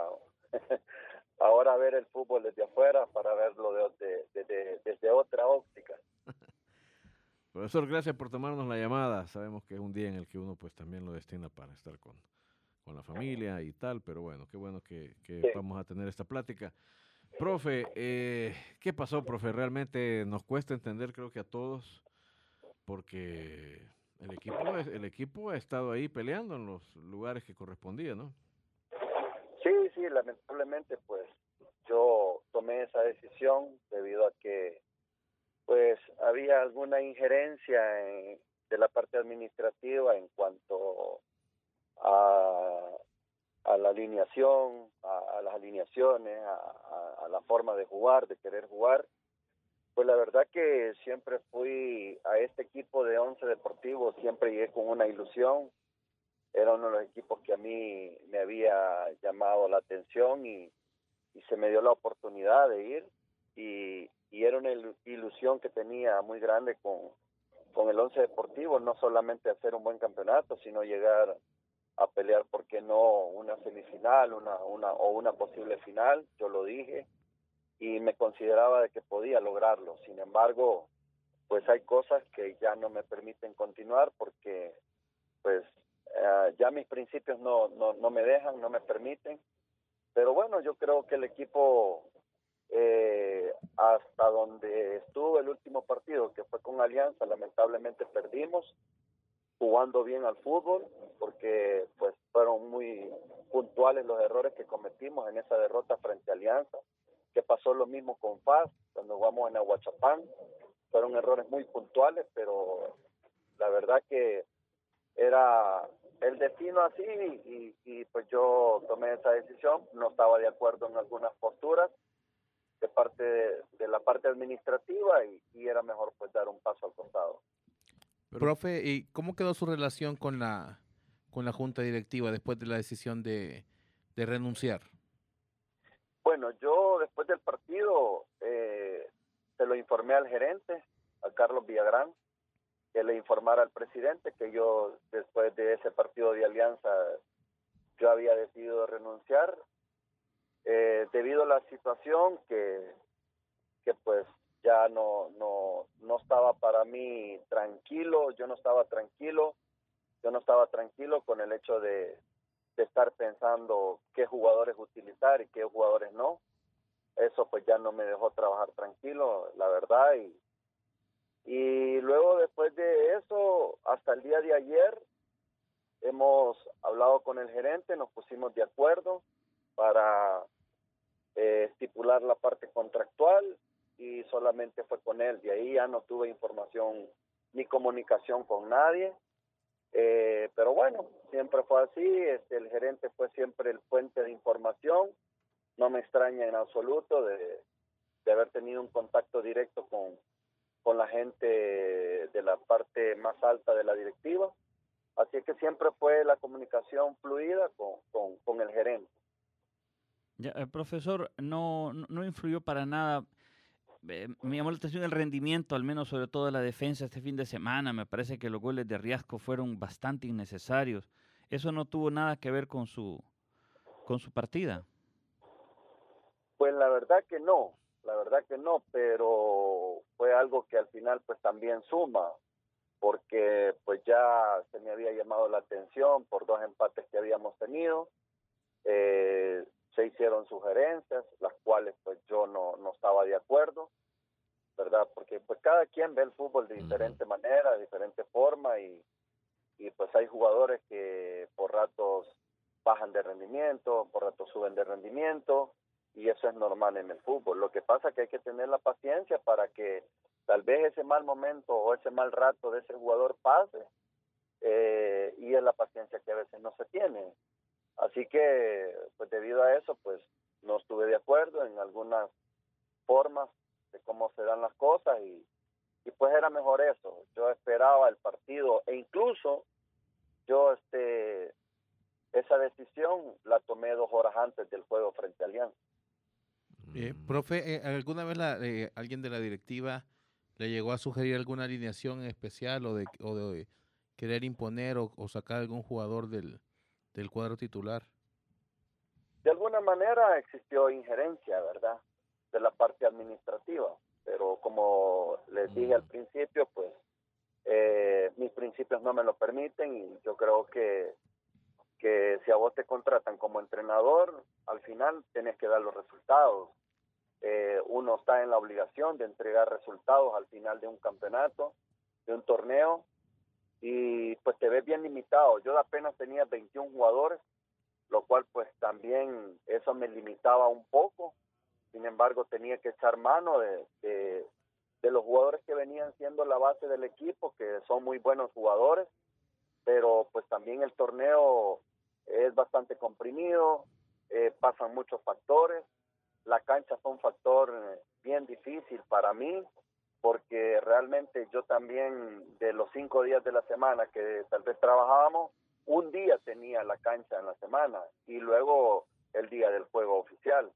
S7: ahora ver el fútbol desde afuera para verlo de, de, de, de, desde otra óptica.
S4: Profesor, gracias por tomarnos la llamada. Sabemos que es un día en el que uno pues también lo destina para estar con, con la familia y tal, pero bueno, qué bueno que, que sí. Vamos a tener esta plática. Profe, eh, ¿qué pasó, profe? Realmente nos cuesta entender, creo que a todos, porque el equipo, el equipo ha estado ahí peleando en los lugares que correspondía, ¿no?
S7: Sí, sí, lamentablemente pues yo tomé esa decisión debido a que pues había alguna injerencia en, de la parte administrativa en cuanto a, a la alineación, a, a las alineaciones, a, a, a la forma de jugar, de querer jugar. Pues la verdad que siempre fui a este equipo de Once Deportivo, siempre llegué con una ilusión. Era uno de los equipos que a mí me había llamado la atención y, y se me dio la oportunidad de ir. Y, y era una ilusión que tenía muy grande con, con el Once Deportivo, no solamente hacer un buen campeonato, sino llegar a pelear, ¿por qué no?, una semifinal una, una, o una posible final, yo lo dije. Y me consideraba de que podía lograrlo. Sin embargo, pues hay cosas que ya no me permiten continuar porque pues uh, ya mis principios no, no, no me dejan, no me permiten. Pero bueno, yo creo que el equipo, eh, hasta donde estuvo el último partido, que fue con Alianza, lamentablemente perdimos, jugando bien al fútbol, porque pues fueron muy puntuales los errores que cometimos en esa derrota frente a Alianza. Que pasó lo mismo con F A S cuando jugamos en Aguachapán. Fueron errores muy puntuales, pero la verdad que era el destino así y, y pues yo tomé esa decisión. No estaba de acuerdo en algunas posturas de parte de, de la parte administrativa y, y era mejor pues dar un paso al costado.
S4: Pero,
S5: Profe, ¿y cómo quedó su relación con la con la junta directiva después de la decisión de, de renunciar?
S7: Bueno, yo después del partido eh, se lo informé al gerente, a Carlos Villagrán, que le informara al presidente que yo después de ese partido de Alianza yo había decidido renunciar eh, debido a la situación que, que pues ya no, no, no estaba para mí tranquilo, yo no estaba tranquilo, yo no estaba tranquilo con el hecho de, de estar pensando qué jugadores utilizar y qué jugadores no. Eso pues ya no me dejó trabajar tranquilo, la verdad, y Y luego después de eso, hasta el día de ayer, hemos hablado con el gerente, nos pusimos de acuerdo para eh, estipular la parte contractual y solamente fue con él. De ahí ya no tuve información ni comunicación con nadie. Eh, pero bueno, siempre fue así, este, el gerente fue siempre el puente de información. No me extraña en absoluto de, de haber tenido un contacto directo con con la gente de la parte más alta de la directiva, así que siempre fue la comunicación fluida con, con, con el gerente.
S6: Ya, eh, profesor, no, no, no influyó para nada, eh, me llamó la atención el rendimiento, al menos sobre todo de la defensa este fin de semana, me parece que los goles de Riasco fueron bastante innecesarios, ¿eso no tuvo nada que ver con su, con su partida?
S7: Pues la verdad que no, la verdad que no, pero fue algo que al final pues también suma, porque pues ya se me había llamado la atención por dos empates que habíamos tenido, eh, se hicieron sugerencias, las cuales pues yo no, no estaba de acuerdo, ¿verdad? Porque pues cada quien ve el fútbol de diferente manera, de diferente forma, y, y pues hay jugadores que por ratos bajan de rendimiento, por ratos suben de rendimiento, y eso es normal en el fútbol. Lo que pasa es que hay que tener la paciencia para que tal vez ese mal momento o ese mal rato de ese jugador pase, eh, y es la paciencia que a veces no se tiene. Así que, pues debido a eso, pues no estuve de acuerdo en algunas formas de cómo se dan las cosas, y, y pues era mejor eso. Yo esperaba el partido, e incluso yo este esa decisión la tomé dos horas antes del juego frente a Alianza.
S5: Eh, profe, eh, ¿alguna vez la, eh, alguien de la directiva le llegó a sugerir alguna alineación especial o de, o de querer imponer o, o sacar algún jugador del, del cuadro titular?
S7: De alguna manera existió injerencia, ¿verdad?, de la parte administrativa, pero como les dije al principio, pues eh, mis principios no me lo permiten, y yo creo que, que si a vos te contratan como entrenador, al final tenés que dar los resultados. Eh, uno está en la obligación de entregar resultados al final de un campeonato, de un torneo, y pues te ves bien limitado. Yo apenas tenía veintiún jugadores, lo cual pues también eso me limitaba un poco. Sin embargo, tenía que echar mano de, de, de los jugadores que venían siendo la base del equipo, que son muy buenos jugadores, pero pues también el torneo es bastante comprimido, eh, pasan muchos factores. La cancha fue un factor bien difícil para mí, porque realmente yo también, de los cinco días de la semana que tal vez trabajábamos, un día tenía la cancha en la semana y luego el día del juego oficial.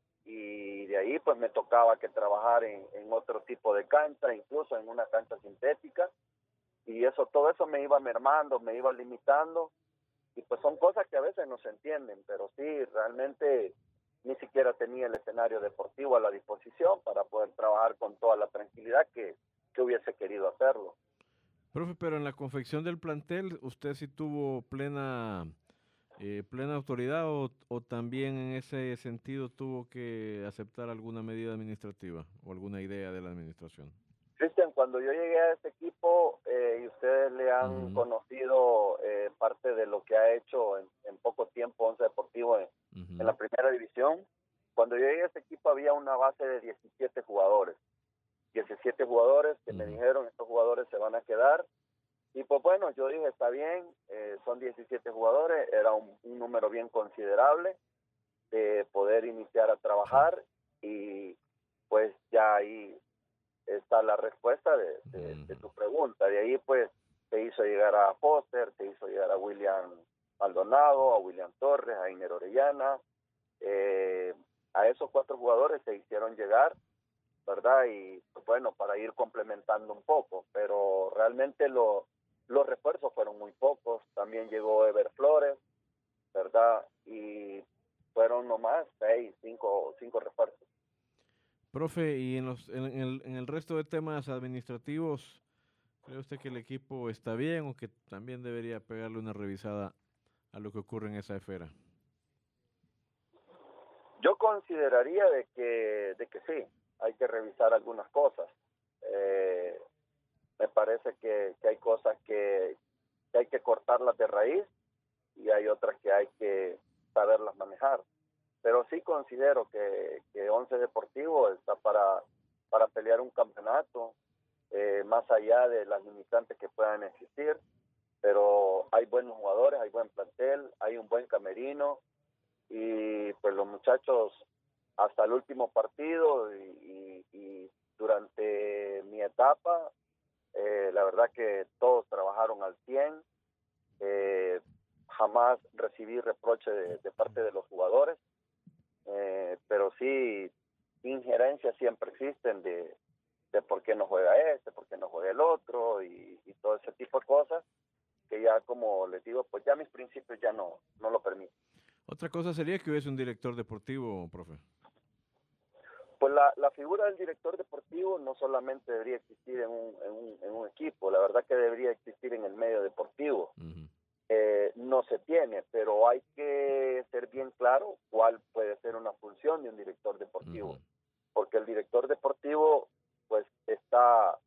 S7: Y de ahí pues me tocaba que trabajar en, en otro tipo de cancha, incluso en una cancha sintética, y eso, todo eso me iba mermando, me iba limitando, y pues son cosas que a veces no se entienden, pero sí, realmente ni siquiera tenía el escenario deportivo a la disposición para poder trabajar con toda la tranquilidad que, que hubiese querido hacerlo.
S4: Profe, pero en la confección del plantel, ¿usted sí tuvo plena eh, plena autoridad o, o también en ese sentido tuvo que aceptar alguna medida administrativa o alguna idea de la administración?
S7: Cristian, cuando yo llegué a este equipo, eh, y ustedes le han uh-huh. conocido eh, parte de lo que ha hecho en, en poco tiempo Once Deportivo en, uh-huh. en la primera división, cuando yo llegué a este equipo había una base de diecisiete jugadores. diecisiete jugadores que uh-huh. me dijeron, estos jugadores se van a quedar. Y pues bueno, yo dije, está bien, eh, son diecisiete jugadores, era un, un número bien considerable de poder iniciar a trabajar, y pues ya ahí está la respuesta de, de, de tu pregunta. De ahí pues te hizo llegar a Foster, te hizo llegar a William Maldonado, a William Torres, a Iner Orellana. Eh, a esos cuatro jugadores se hicieron llegar, ¿verdad? Y pues, bueno, para ir complementando un poco, pero realmente lo, los refuerzos fueron muy pocos. También llegó Ever Flores, ¿verdad? Y fueron nomás seis, cinco, cinco refuerzos.
S4: Profe, y en, los, en, el, en el resto de temas administrativos, ¿cree usted que el equipo está bien o que también debería pegarle una revisada a lo que ocurre en esa esfera?
S7: Yo consideraría de que, de que sí, hay que revisar algunas cosas. Eh, me parece que, que hay cosas que, que hay que cortarlas de raíz y hay otras que hay que saberlas manejar. Pero sí considero que, que Once Deportivo está para, para pelear un campeonato, eh, más allá de las limitantes que puedan existir, pero hay buenos jugadores, hay buen plantel, hay un buen camerino, y pues los muchachos hasta el último partido y, y, y durante mi etapa, eh, la verdad que todos trabajaron al cien, eh, jamás recibí reproche de, de parte de los jugadores, eh, pero sí injerencias siempre existen de, de por qué no juega este, por qué no juega el otro y, y todo ese tipo de cosas que ya, como les digo, pues ya mis principios ya no, no lo permiten.
S4: Otra cosa sería que hubiese un director deportivo, profe.
S7: Pues la, la figura del director deportivo no solamente debería existir en un, en un, en un equipo, la verdad que debería existir en el medio deportivo. Uh-huh. Eh, no se tiene, pero hay que ser bien claro cuál puede ser una función de un director deportivo. Uh-huh. Porque el director deportivo pues está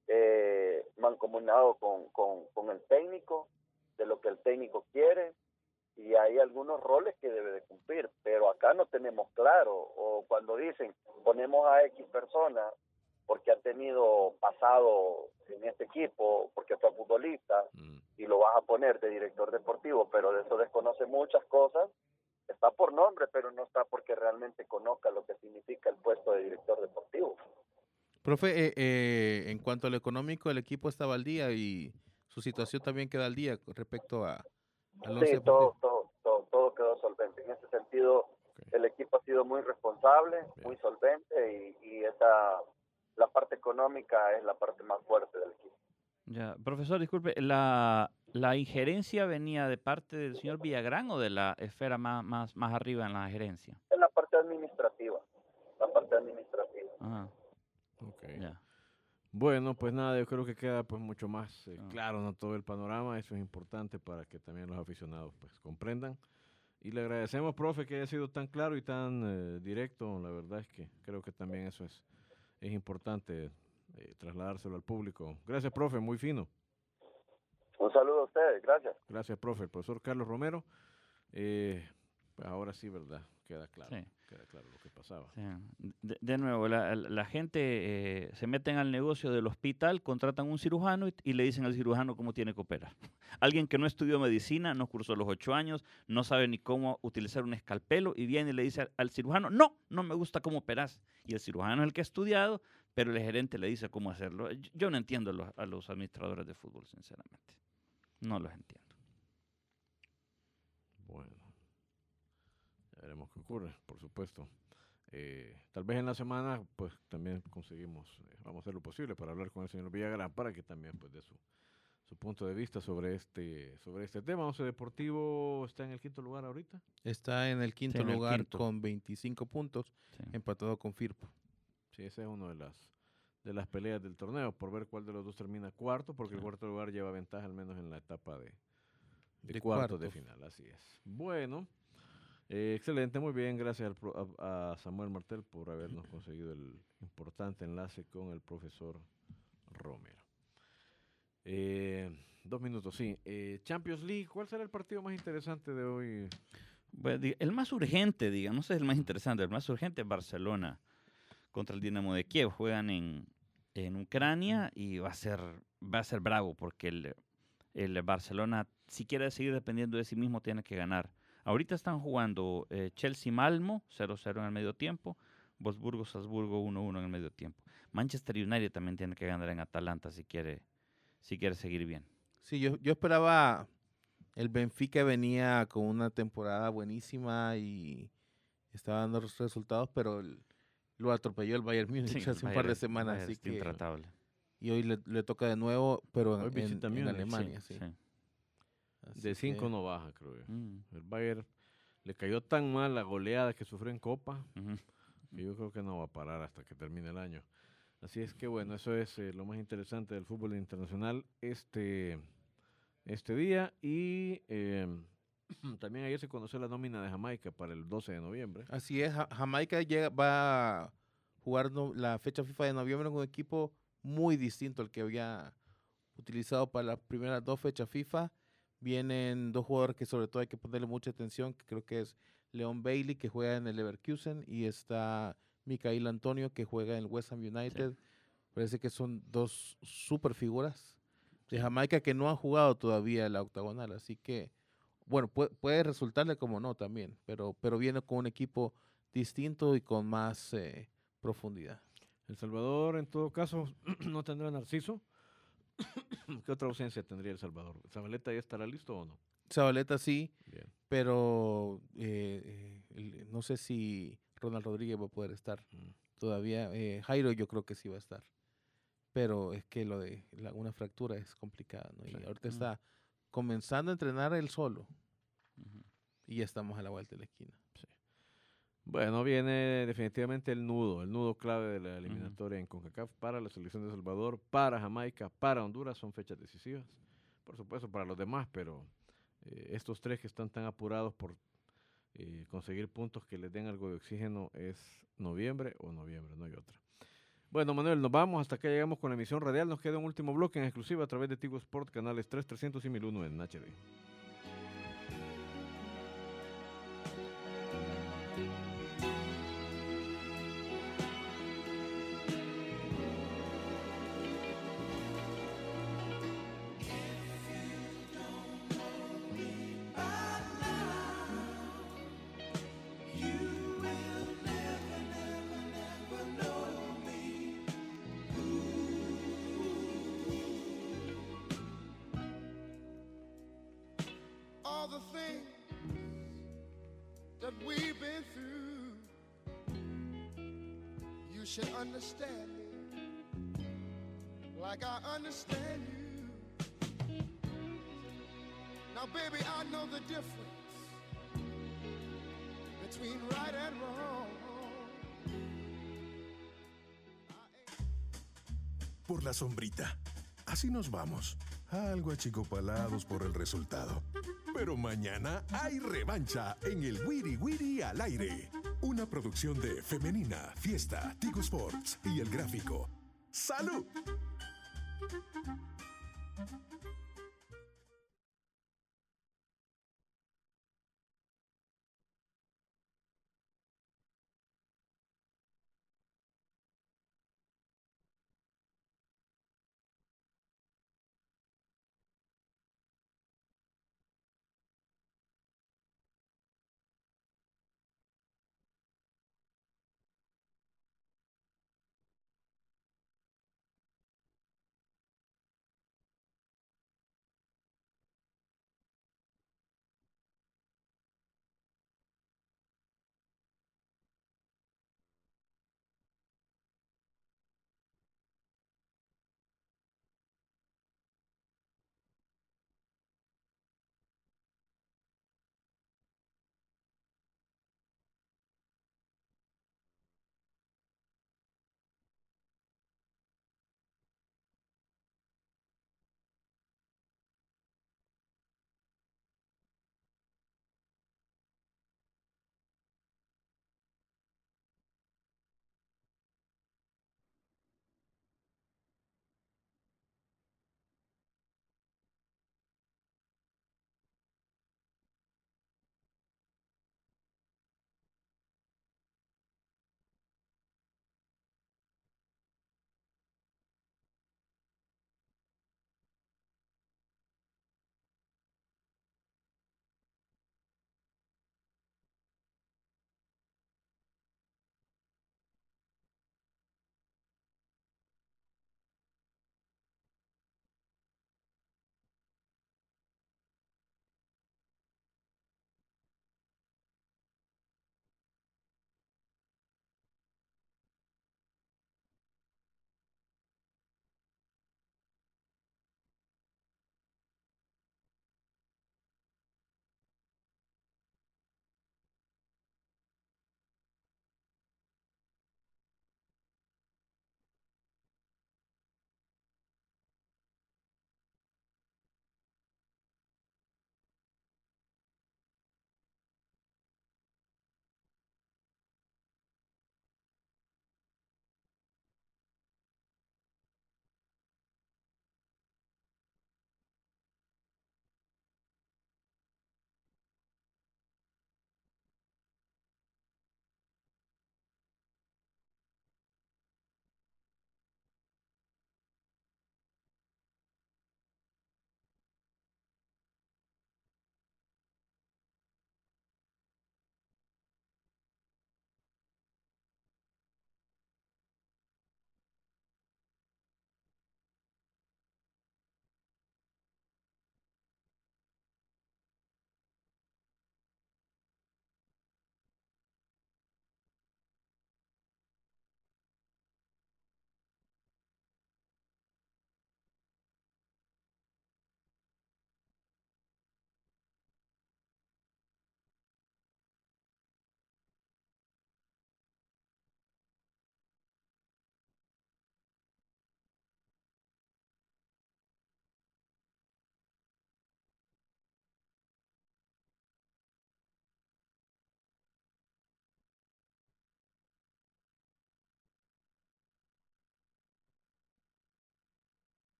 S7: eh, mancomunado con, con, con el técnico, de lo que el técnico quiere, y hay algunos roles que debe de cumplir, pero acá no tenemos claro, o cuando dicen ponemos a X persona porque ha tenido pasado en este equipo, porque fue futbolista, mm. y lo vas a poner de director deportivo, pero de eso desconoce muchas cosas, está por nombre, pero no está porque realmente conozca lo que significa el puesto de director deportivo.
S5: Profe, eh, eh, en cuanto a lo económico, el equipo estaba al día y su situación también queda al día con respecto a...
S7: Sí, todo, todo, todo, todo quedó solvente. En ese sentido, okay. El equipo ha sido muy responsable, Bien. muy solvente y, y esa, la parte económica es la parte más fuerte del equipo.
S6: Ya, profesor, disculpe, ¿la, la injerencia venía de parte del señor Villagrán o de la esfera más, más, más arriba en la gerencia?
S7: En la parte administrativa, la parte administrativa.
S6: Ajá.
S4: Okay. Ya. Bueno, pues nada, yo creo que queda pues mucho más eh, claro, ¿no? Todo el panorama. Eso es importante para que también los aficionados pues comprendan. Y le agradecemos, profe, que haya sido tan claro y tan eh, directo. La verdad es que creo que también eso es, es importante eh, trasladárselo al público. Gracias, profe, muy fino.
S7: Un saludo a ustedes, gracias.
S4: Gracias, profe. El profesor Carlos Romero. Eh, pues ahora sí, ¿verdad? Queda claro. Sí. Queda claro lo que pasaba.
S6: Sí. De, de nuevo, la, la gente eh, se meten al negocio del hospital, contratan un cirujano y, y le dicen al cirujano cómo tiene que operar. Alguien que no estudió medicina, no cursó los ocho años, no sabe ni cómo utilizar un escalpelo y viene y le dice al, al cirujano, no, no me gusta cómo operas. Y el cirujano es el que ha estudiado, pero el gerente le dice cómo hacerlo. Yo, yo no entiendo a los, a los administradores de fútbol, sinceramente. No los entiendo.
S4: Bueno. Veremos qué ocurre, por supuesto. Eh, tal vez en la semana, pues también conseguimos, eh, vamos a hacer lo posible para hablar con el señor Villagrán para que también pues dé su, su punto de vista sobre este sobre este tema. Once Deportivo está en el quinto lugar ahorita.
S5: Está en el quinto sí, en lugar el quinto. Con veinticinco puntos, sí. Empatado con Firpo.
S4: Sí, esa es una de las de las peleas del torneo, por ver cuál de los dos termina cuarto, porque sí. El cuarto lugar lleva ventaja al menos en la etapa de, de, de cuartos de final, así es. Bueno. Eh, excelente, muy bien, gracias al pro, a, a Samuel Martel por habernos conseguido el importante enlace con el profesor Romero. Eh, dos minutos, sí. Eh, Champions League, ¿cuál será el partido más interesante de hoy?
S6: Bueno, el más urgente, digamos, no sé, es el más interesante, el más urgente es Barcelona contra el Dinamo de Kiev. Juegan en, en Ucrania y va a ser, va a ser bravo porque el, el Barcelona, si quiere seguir dependiendo de sí mismo, tiene que ganar. Ahorita están jugando eh, Chelsea-Malmo, cero cero en el medio tiempo, Wolfsburgo-Salzburgo uno uno en el medio tiempo. Manchester United también tiene que ganar en Atalanta si quiere, si quiere seguir bien.
S5: Sí, yo, yo esperaba, el Benfica venía con una temporada buenísima y estaba dando los resultados, pero el- lo atropelló el Bayern Múnich
S6: Sí,
S5: hace
S6: el
S5: un par
S6: Bayern
S5: de
S6: es- el
S5: semanas,
S6: Bayern
S5: así
S6: está
S5: que
S6: intratable.
S5: y hoy le, le toca de nuevo, pero
S4: Hoy
S5: en,
S4: visita
S5: en
S4: Múnich, sí.
S5: Alemania, sí.
S6: Sí.
S5: Así
S4: De cinco
S5: que-
S4: no baja, creo yo.
S6: Mm,
S4: El Bayern le cayó tan mal la goleada que sufrió en Copa
S6: ujú.
S4: que yo creo que no va a parar hasta que termine el año. Así es que bueno, eso es eh, lo más interesante del fútbol internacional este, este día. Y eh, también ayer se conoció la nómina de Jamaica para el doce de noviembre.
S5: Así es, Ja- Jamaica llega, va a jugar no- la fecha FIFA de noviembre con un equipo muy distinto al que había utilizado para las primeras dos fechas FIFA. Vienen dos jugadores que sobre todo hay que ponerle mucha atención, que creo que es Leon Bailey, que juega en el Leverkusen, y está Micael Antonio, que juega en el West Ham United. Parece que son dos super figuras de
S6: Sí.
S5: Jamaica que no han jugado todavía la octagonal, así que, bueno, puede, puede resultarle como no también, pero, pero viene con un equipo distinto y con más eh, profundidad.
S4: El Salvador, en todo caso, no tendrá Narciso. ¿Qué otra ausencia tendría El Salvador? ¿Zabaleta ya estará listo o no?
S5: Zabaleta sí,
S4: Bien.
S5: pero eh, eh, el- no sé si Ronald Rodríguez va a poder estar
S4: Mm.
S5: todavía. Eh, Jairo yo creo que sí va a estar, pero es que lo de la- una fractura es complicada, ¿no? Y
S4: Sí.
S5: ahorita
S6: Mm.
S5: está comenzando a entrenar él solo
S6: Ujú.
S5: y ya estamos a la vuelta de la esquina.
S4: Bueno, viene definitivamente el nudo, el nudo clave de la eliminatoria en CONCACAF para la selección de El Salvador, para Jamaica, para Honduras, son fechas decisivas. Por supuesto, para los demás, pero eh, estos tres que están tan apurados por eh, conseguir puntos que les den algo de oxígeno es noviembre o noviembre, no hay otra. Bueno, Manuel, nos vamos, hasta acá llegamos con la emisión radial, nos queda un último bloque en exclusiva a través de Tigo Sport, canales tres, trescientos y mil uno en H D.
S8: All the things that we've been through, you should understand me like I understand you. Now, baby, I know the difference between right and wrong.
S1: Por la sombrita. Así nos vamos. Algo achicopalados por el resultado. Pero mañana hay revancha en el Wiri Wiri al aire. Una producción de Femenina, Fiesta, Tigo Sports y El Gráfico. ¡Salud!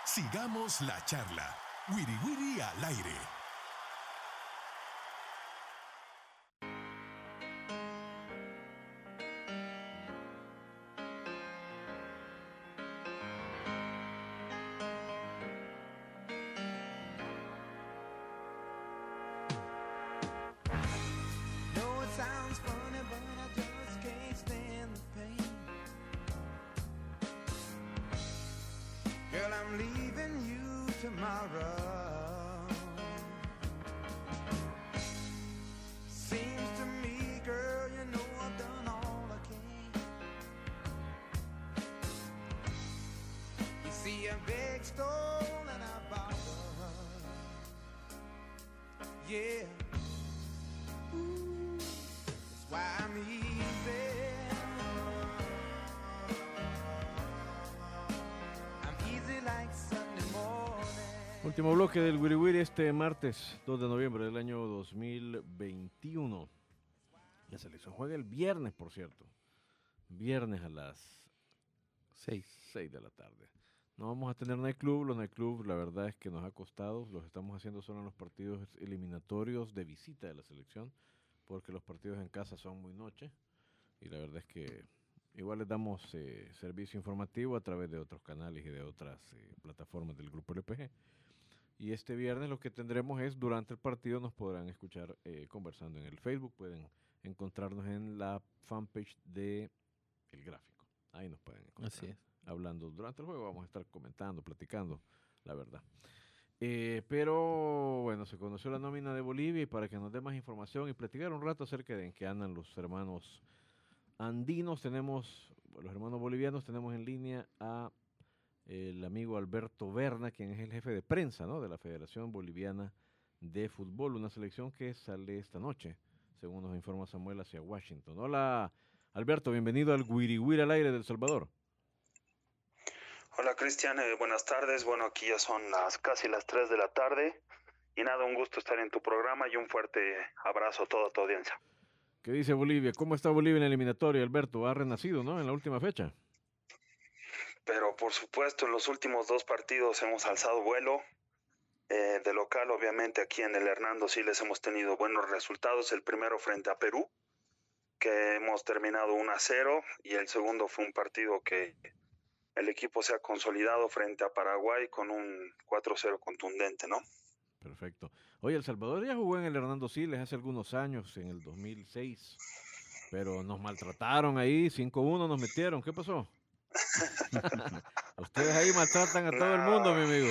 S1: Sigamos la charla. Wiri Wiri al aire.
S4: Último bloque del Wiri Wiri este martes dos de noviembre del año dos mil veintiuno. La selección juega el viernes, por cierto. Viernes a las seis de la tarde. No vamos a tener nightclub. Los nightclubs, la verdad es que nos ha costado. Los estamos haciendo solo en los partidos eliminatorios de visita de la selección, porque los partidos en casa son muy noche. Y la verdad es que igual les damos eh, servicio informativo a través de otros canales y de otras eh, plataformas del Grupo L P G. Y este viernes lo que tendremos es, durante el partido nos podrán escuchar eh, conversando en el Facebook. Pueden encontrarnos en la fanpage de El Gráfico. Ahí nos pueden encontrar.
S5: Así es.
S4: Hablando durante el juego, vamos a estar comentando, platicando, la verdad. Eh, pero bueno, se conoció la nómina de Bolivia, y para que nos dé más información y platicar un rato acerca de en qué andan los hermanos andinos, tenemos, los hermanos bolivianos, tenemos en línea a el amigo Alberto Berna, quien es el jefe de prensa, ¿no?, de la Federación Boliviana de Fútbol, una selección que sale esta noche, según nos informa Samuel, hacia Washington. Hola, Alberto, bienvenido al Wiri Wiri al aire del Salvador.
S9: Hola, Cristian, eh, buenas tardes. Bueno, aquí ya son las casi las tres de la tarde. Y nada, un gusto estar en tu programa y un fuerte abrazo a toda tu audiencia.
S4: ¿Qué dice Bolivia? ¿Cómo está Bolivia en la eliminatoria, Alberto? Ha renacido, ¿no?, en la última fecha.
S9: Pero por supuesto, en los últimos dos partidos hemos alzado vuelo. Eh, de local, obviamente, aquí en el Hernando Siles hemos tenido buenos resultados. El primero frente a Perú, que hemos terminado uno a cero. Y el segundo fue un partido que el equipo se ha consolidado frente a Paraguay con un cuatro cero contundente, ¿no?
S4: Perfecto. Oye, El Salvador ya jugó en el Hernando Siles hace algunos años, en el dos mil seis, pero nos maltrataron ahí, cinco uno nos metieron. ¿Qué pasó? Ustedes ahí maltratan a no. todo el mundo, mi amigo.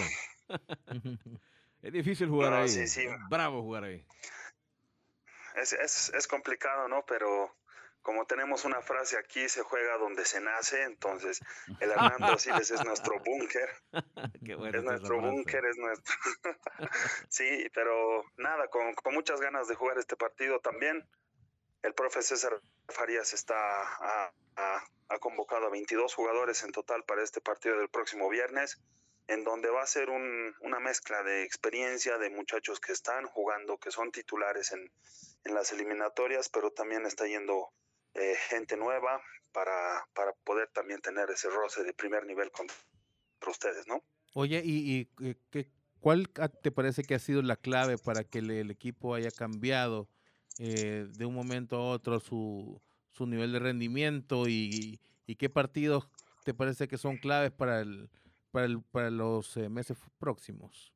S4: Es difícil jugar no, ahí. Sí, sí. Es bravo jugar ahí.
S9: Es, es, es complicado, ¿no? Pero como tenemos una frase aquí, se juega donde se nace, entonces el Hernando Siles es nuestro búnker. Bueno, es nuestro búnker, es nuestro... Sí, pero nada, con, con muchas ganas de jugar este partido también. El profe César Farías está a, a, ha convocado a veintidós jugadores en total para este partido del próximo viernes, en donde va a ser un, una mezcla de experiencia de muchachos que están jugando, que son titulares en, en las eliminatorias, pero también está yendo eh, gente nueva para, para poder también tener ese roce de primer nivel contra ustedes, ¿no?
S5: Oye, ¿y, y qué, cuál te parece que ha sido la clave para que el, el equipo haya cambiado eh, de un momento a otro su, su nivel de rendimiento, y, y qué partidos te parece que son claves para el para el para los eh, meses próximos?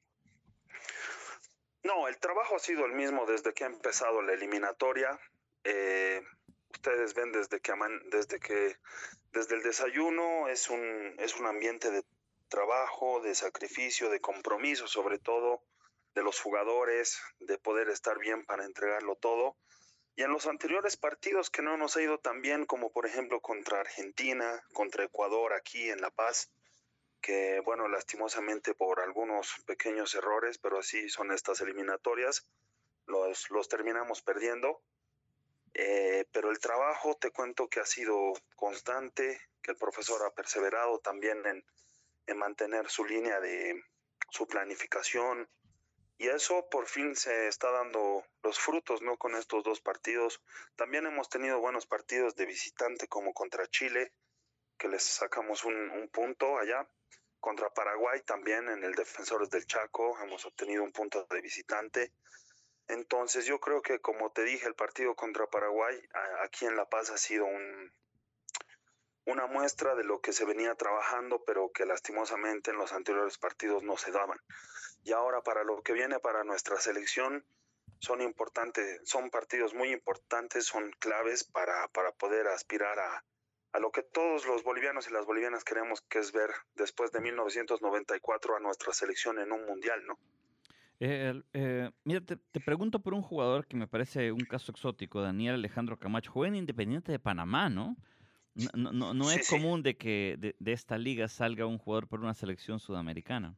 S9: No, el trabajo ha sido el mismo desde que ha empezado la eliminatoria. Eh, ustedes ven desde que desde que desde el desayuno es un es un ambiente de trabajo, de sacrificio, de compromiso, sobre todo de los jugadores, de poder estar bien para entregarlo todo. Y en los anteriores partidos que no nos ha ido tan bien, como por ejemplo contra Argentina, contra Ecuador aquí en La Paz, que bueno, lastimosamente por algunos pequeños errores, pero así son estas eliminatorias, los, los terminamos perdiendo. Eh, pero el trabajo, te cuento que ha sido constante, que el profesor ha perseverado también en, en mantener su línea de su planificación, y eso por fin se está dando los frutos, ¿no?, con estos dos partidos. También hemos tenido buenos partidos de visitante, como contra Chile, que les sacamos un, un punto allá, contra Paraguay también en el Defensores del Chaco hemos obtenido un punto de visitante. Entonces yo creo que, como te dije, el partido contra Paraguay a, aquí en La Paz ha sido un, una muestra de lo que se venía trabajando, pero que lastimosamente en los anteriores partidos no se daban. Y ahora para lo que viene para nuestra selección son importantes, son partidos muy importantes, son claves para, para poder aspirar a, a lo que todos los bolivianos y las bolivianas queremos, que es ver después de mil novecientos noventa y cuatro a nuestra selección en un mundial, ¿no?
S6: Eh, eh, mira, te, te pregunto por un jugador que me parece un caso exótico, Daniel Alejandro Camacho, juega en Independiente de Panamá, ¿no? No, no, no, no
S9: Sí,
S6: es
S9: sí.
S6: común de que de, de esta liga salga un jugador por una selección sudamericana.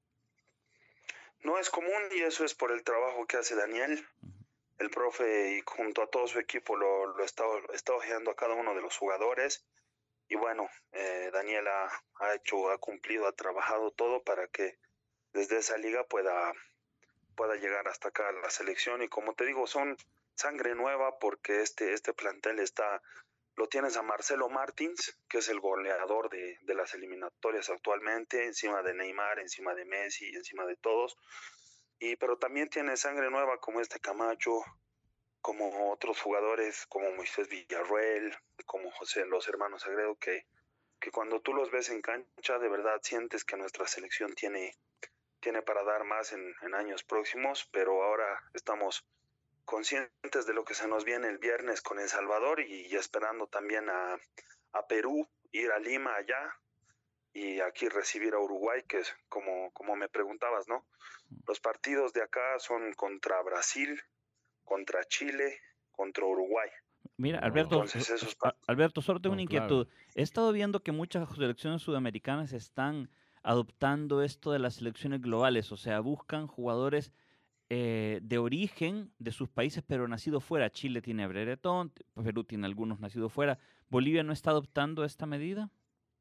S9: No es común, y eso es por el trabajo que hace Daniel. El profe, y junto a todo su equipo, lo, lo está, está ojeando a cada uno de los jugadores. Y bueno, eh, Daniel ha, ha hecho, ha cumplido, ha trabajado todo para que desde esa liga pueda, pueda llegar hasta acá a la selección. Y como te digo, son sangre nueva, porque este, este plantel está, lo tienes a Marcelo Martins, que es el goleador de, de las eliminatorias actualmente, encima de Neymar, encima de Messi, encima de todos. Y pero también tiene sangre nueva como este Camacho, como otros jugadores como Moisés Villarroel, como José, los hermanos Sagredo, que, que cuando tú los ves en cancha, de verdad sientes que nuestra selección tiene, tiene para dar más en, en años próximos, pero ahora estamos conscientes de lo que se nos viene el viernes con El Salvador, y, y esperando también a, a Perú, ir a Lima allá, y aquí recibir a Uruguay, que es como, como me preguntabas, ¿no? Los partidos de acá son contra Brasil, contra Chile, contra Uruguay.
S6: Mira, Alberto,
S9: Entonces, esos
S6: a- Alberto, solo tengo
S4: Son
S6: una inquietud.
S4: clave.
S6: He estado viendo que muchas selecciones sudamericanas están adoptando esto de las selecciones globales, o sea, buscan jugadores eh, de origen de sus países, pero nacidos fuera. Chile tiene a Brereton, Perú tiene algunos nacidos fuera. ¿Bolivia no está adoptando esta medida?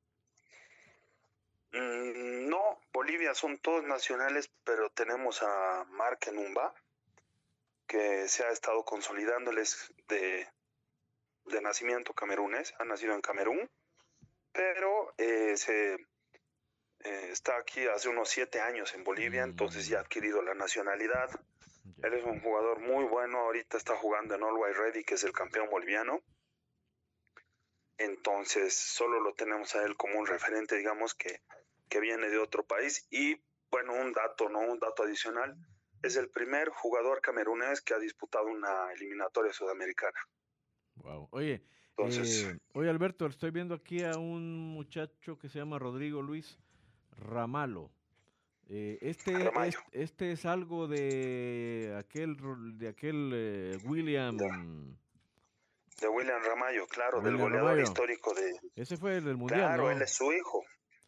S9: Mm, no, Bolivia son todos nacionales, pero tenemos a Marc Enumba, que se ha estado consolidándoles de, de nacimiento camerunés, ha nacido en Camerún, pero eh, se eh, está aquí hace unos siete años en Bolivia, entonces ya ha adquirido la nacionalidad. Él es un jugador muy bueno, ahorita está jugando en Always Ready, que es el campeón boliviano. Entonces solo lo tenemos a él como un referente, digamos, que, que viene de otro país. Y bueno, un dato, ¿no? Un dato adicional, es el primer jugador camerunés que ha disputado una eliminatoria sudamericana.
S4: Wow. Oye,
S9: Entonces,
S4: eh, oye Alberto, estoy viendo aquí a un muchacho que se llama Rodrigo Luis Ramalo. Eh, este,
S9: Ramallo.
S4: este, este es algo de aquel, ro- de aquel eh, William,
S9: de William Ramallo, claro, del
S4: William
S9: goleador
S4: Ramallo.
S9: histórico de...
S4: Ese fue el del mundial,
S9: Claro, él
S4: ¿no?
S9: es su hijo.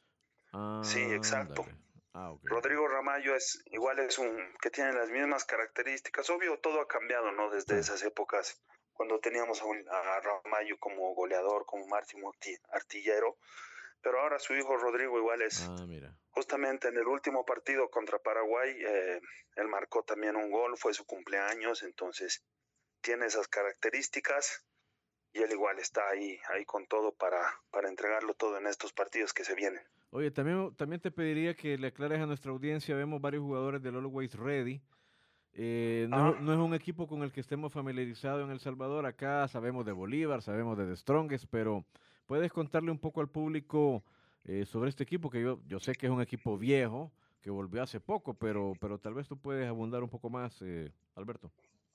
S9: Sí, exacto.
S4: Ándale. Ah, ok.
S9: Rodrigo Ramallo es igual, es un que tiene las mismas características. Obvio, todo ha cambiado, ¿no? Desde
S4: Sí.
S9: esas épocas, cuando teníamos a, un, a Ramallo como goleador, como máximo artillero, pero ahora su hijo Rodrigo igual es,
S4: Ah, mira.
S9: justamente en el último partido contra Paraguay, eh, él marcó también un gol, fue su cumpleaños, entonces tiene esas características, y él igual está ahí, ahí con todo para, para entregarlo todo en estos partidos que se vienen.
S4: Oye, también, también te pediría que le aclares a nuestra audiencia, vemos varios jugadores del Always Ready. Eh, no,
S9: Ah.
S4: es- no es un equipo con el que estemos familiarizados en El Salvador. Acá sabemos de Bolívar, sabemos de The Strongest, pero ¿puedes contarle un poco al público eh, sobre este equipo? Que yo, yo sé que es un equipo viejo, que volvió hace poco, pero, pero tal vez tú puedes abundar un poco más, eh, Alberto.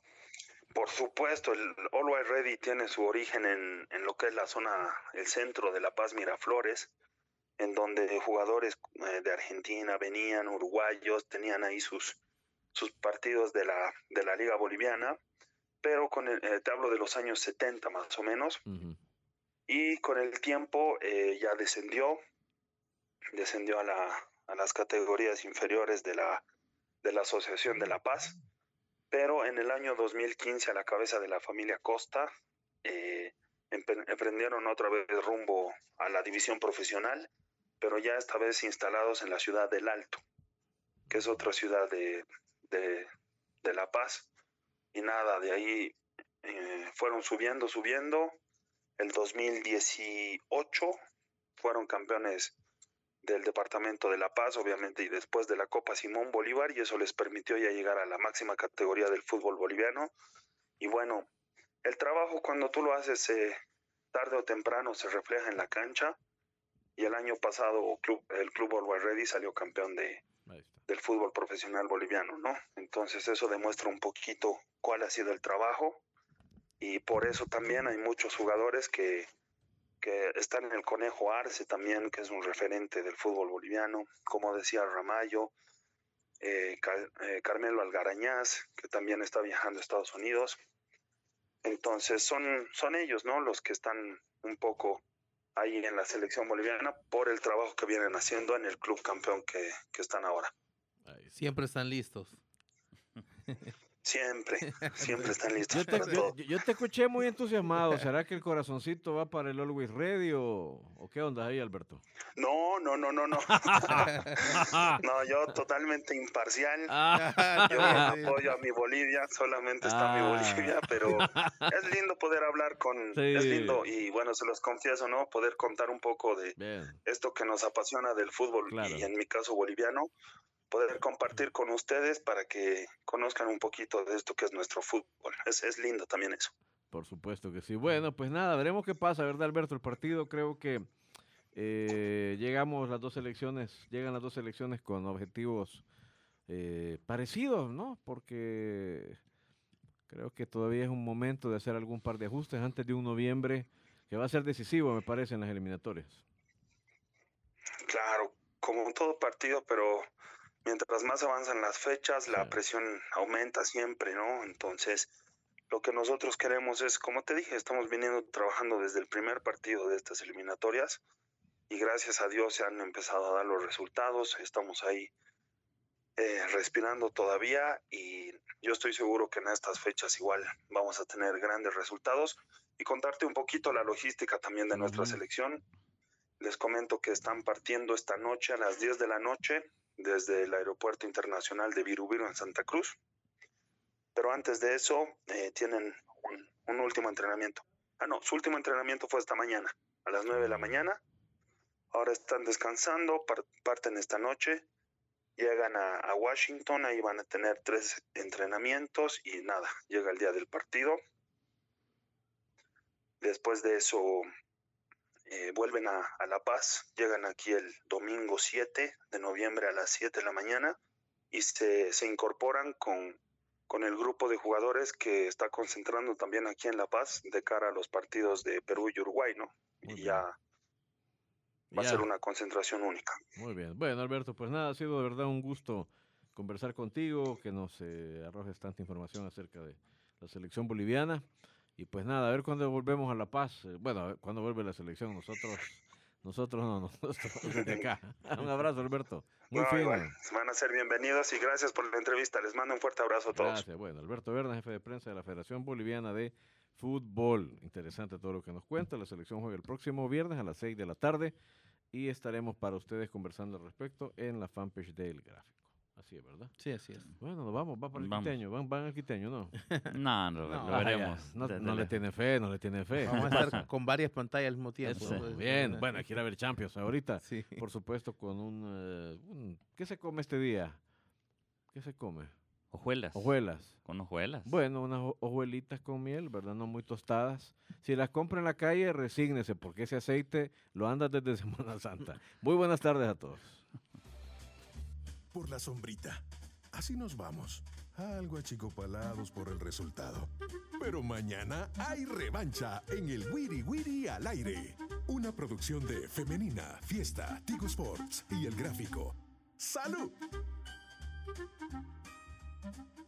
S9: Por supuesto, el Always Ready tiene su origen en, en lo que es la zona, el centro de La Paz, Miraflores, en donde jugadores eh, de Argentina venían, uruguayos, tenían ahí sus, sus partidos de la, de la Liga Boliviana, pero con el, eh, te hablo de los años setenta más o menos,
S4: Ujú.
S9: y con el tiempo eh, ya descendió, descendió a, la, a las categorías inferiores de la, de la Asociación de La Paz, pero en el año dos mil quince, a la cabeza de la familia Costa, eh, emprendieron otra vez rumbo a la división profesional, pero ya esta vez instalados en la ciudad del Alto, que es otra ciudad de, de, de La Paz. Y nada, de ahí eh, fueron subiendo, subiendo. El dos mil dieciocho fueron campeones del departamento de La Paz, obviamente, y después de la Copa Simón Bolívar, y eso les permitió ya llegar a la máxima categoría del fútbol boliviano. Y bueno, el trabajo cuando tú lo haces eh, tarde o temprano se refleja en la cancha, y el año pasado club, el Club Always Ready salió campeón de, del fútbol profesional boliviano, ¿no? Entonces eso demuestra un poquito cuál ha sido el trabajo, y por eso también hay muchos jugadores que que está en el Conejo Arce también, que es un referente del fútbol boliviano, como decía Ramallo, eh, Car eh, Carmelo Algarañaz, que también está viajando a Estados Unidos. Entonces son, son ellos, ¿no?, los que están un poco ahí en la selección boliviana por el trabajo que vienen haciendo en el club campeón que, que están ahora.
S5: Siempre están listos.
S9: Siempre, siempre están listos.
S4: Yo te,
S9: para
S4: yo,
S9: todo.
S4: yo te escuché muy entusiasmado. ¿Será que el corazoncito va para el Always Ready o, o qué onda ahí, Alberto?
S9: No, no, no, no, no. No, yo totalmente imparcial.
S4: Ah,
S9: Yo apoyo a mi Bolivia, solamente está
S4: Ah.
S9: mi Bolivia, pero es lindo poder hablar con,
S4: Sí.
S9: es lindo y bueno, se los confieso, ¿no? Poder contar un poco de
S4: Bien.
S9: esto que nos apasiona del fútbol
S4: Claro.
S9: y en mi caso boliviano, poder compartir con ustedes para que conozcan un poquito de esto que es nuestro fútbol. Es, es lindo también eso.
S4: Por supuesto que sí. Bueno, pues nada, veremos qué pasa, ¿verdad, Alberto? El partido creo que eh, llegamos las dos selecciones, llegan las dos selecciones con objetivos eh, parecidos, ¿no? Porque creo que todavía es un momento de hacer algún par de ajustes antes de un noviembre que va a ser decisivo, me parece, en las eliminatorias.
S9: Claro, como todo partido, pero mientras más avanzan las fechas, la
S4: Sí.
S9: presión aumenta siempre, ¿no? Entonces, lo que nosotros queremos es, como te dije, estamos viniendo trabajando desde el primer partido de estas eliminatorias y gracias a Dios se han empezado a dar los resultados, estamos ahí eh, respirando todavía y yo estoy seguro que en estas fechas igual vamos a tener grandes resultados y contarte un poquito la logística también de nuestra
S4: Ujú.
S9: selección. Les comento que están partiendo esta noche a las diez de la noche desde el Aeropuerto Internacional de Virubiru en Santa Cruz. Pero antes de eso, eh, tienen un, un último entrenamiento. Ah, no, su último entrenamiento fue esta mañana, a las nueve de la mañana. Ahora están descansando, par- parten esta noche, llegan a, a Washington, ahí van a tener tres entrenamientos y nada, llega el día del partido. Después de eso, eh, vuelven a, a La Paz, llegan aquí el domingo siete de noviembre a las siete de la mañana y se, se incorporan con, con el grupo de jugadores que está concentrando también aquí en La Paz de cara a los partidos de Perú y Uruguay, ¿no?
S4: Muy
S9: Y
S4: bien.
S9: ya va
S4: Ya.
S9: a ser una concentración única.
S4: Muy bien. Bueno, Alberto, pues nada, ha sido de verdad un gusto conversar contigo, que nos eh, arrojes tanta información acerca de la selección boliviana. Y pues nada, a ver cuándo volvemos a La Paz. Eh, bueno, a ver cuándo vuelve la selección. Nosotros, nosotros no, nosotros desde acá. Un abrazo, Alberto. Muy
S9: No,
S4: fino.
S9: igual, van a ser bienvenidos y gracias por la entrevista. Les mando un fuerte abrazo a todos.
S4: Gracias. Bueno, Alberto Berna, jefe de prensa de la Federación Boliviana de Fútbol. Interesante todo lo que nos cuenta. La selección juega el próximo viernes a las seis de la tarde y estaremos para ustedes conversando al respecto en la fanpage del Gráfico. Así es, ¿verdad?
S5: Sí, así es.
S4: Bueno, nos vamos, va para el
S6: Vamos.
S4: quiteño, van, van al quiteño, ¿no?
S6: No, no,
S5: No,
S6: lo
S4: Ah,
S6: veremos.
S4: ya. No,
S6: desde
S4: no le
S6: la-
S4: tiene fe, no le tiene fe.
S5: Vamos a estar con varias pantallas al mismo tiempo.
S4: Eso,
S5: ¿no?
S4: bien, bueno, quiere ver Champions ahorita.
S5: Sí.
S4: Por supuesto, con un, eh, un- ¿qué se come este día? ¿Qué se come?
S6: Hojuelas.
S4: Hojuelas.
S6: Con hojuelas.
S4: Bueno, unas ho- hojuelitas con miel, ¿verdad? No muy tostadas. Si las compra en la calle, resígnese, porque ese aceite lo anda desde Semana Santa. Muy buenas tardes a todos.
S1: Por la sombrita. Así nos vamos. Algo achicopalados por el resultado. Pero mañana hay revancha en el Wiri Wiri al aire. Una producción de Femenina, Fiesta, Tigo Sports y El Gráfico. ¡Salud!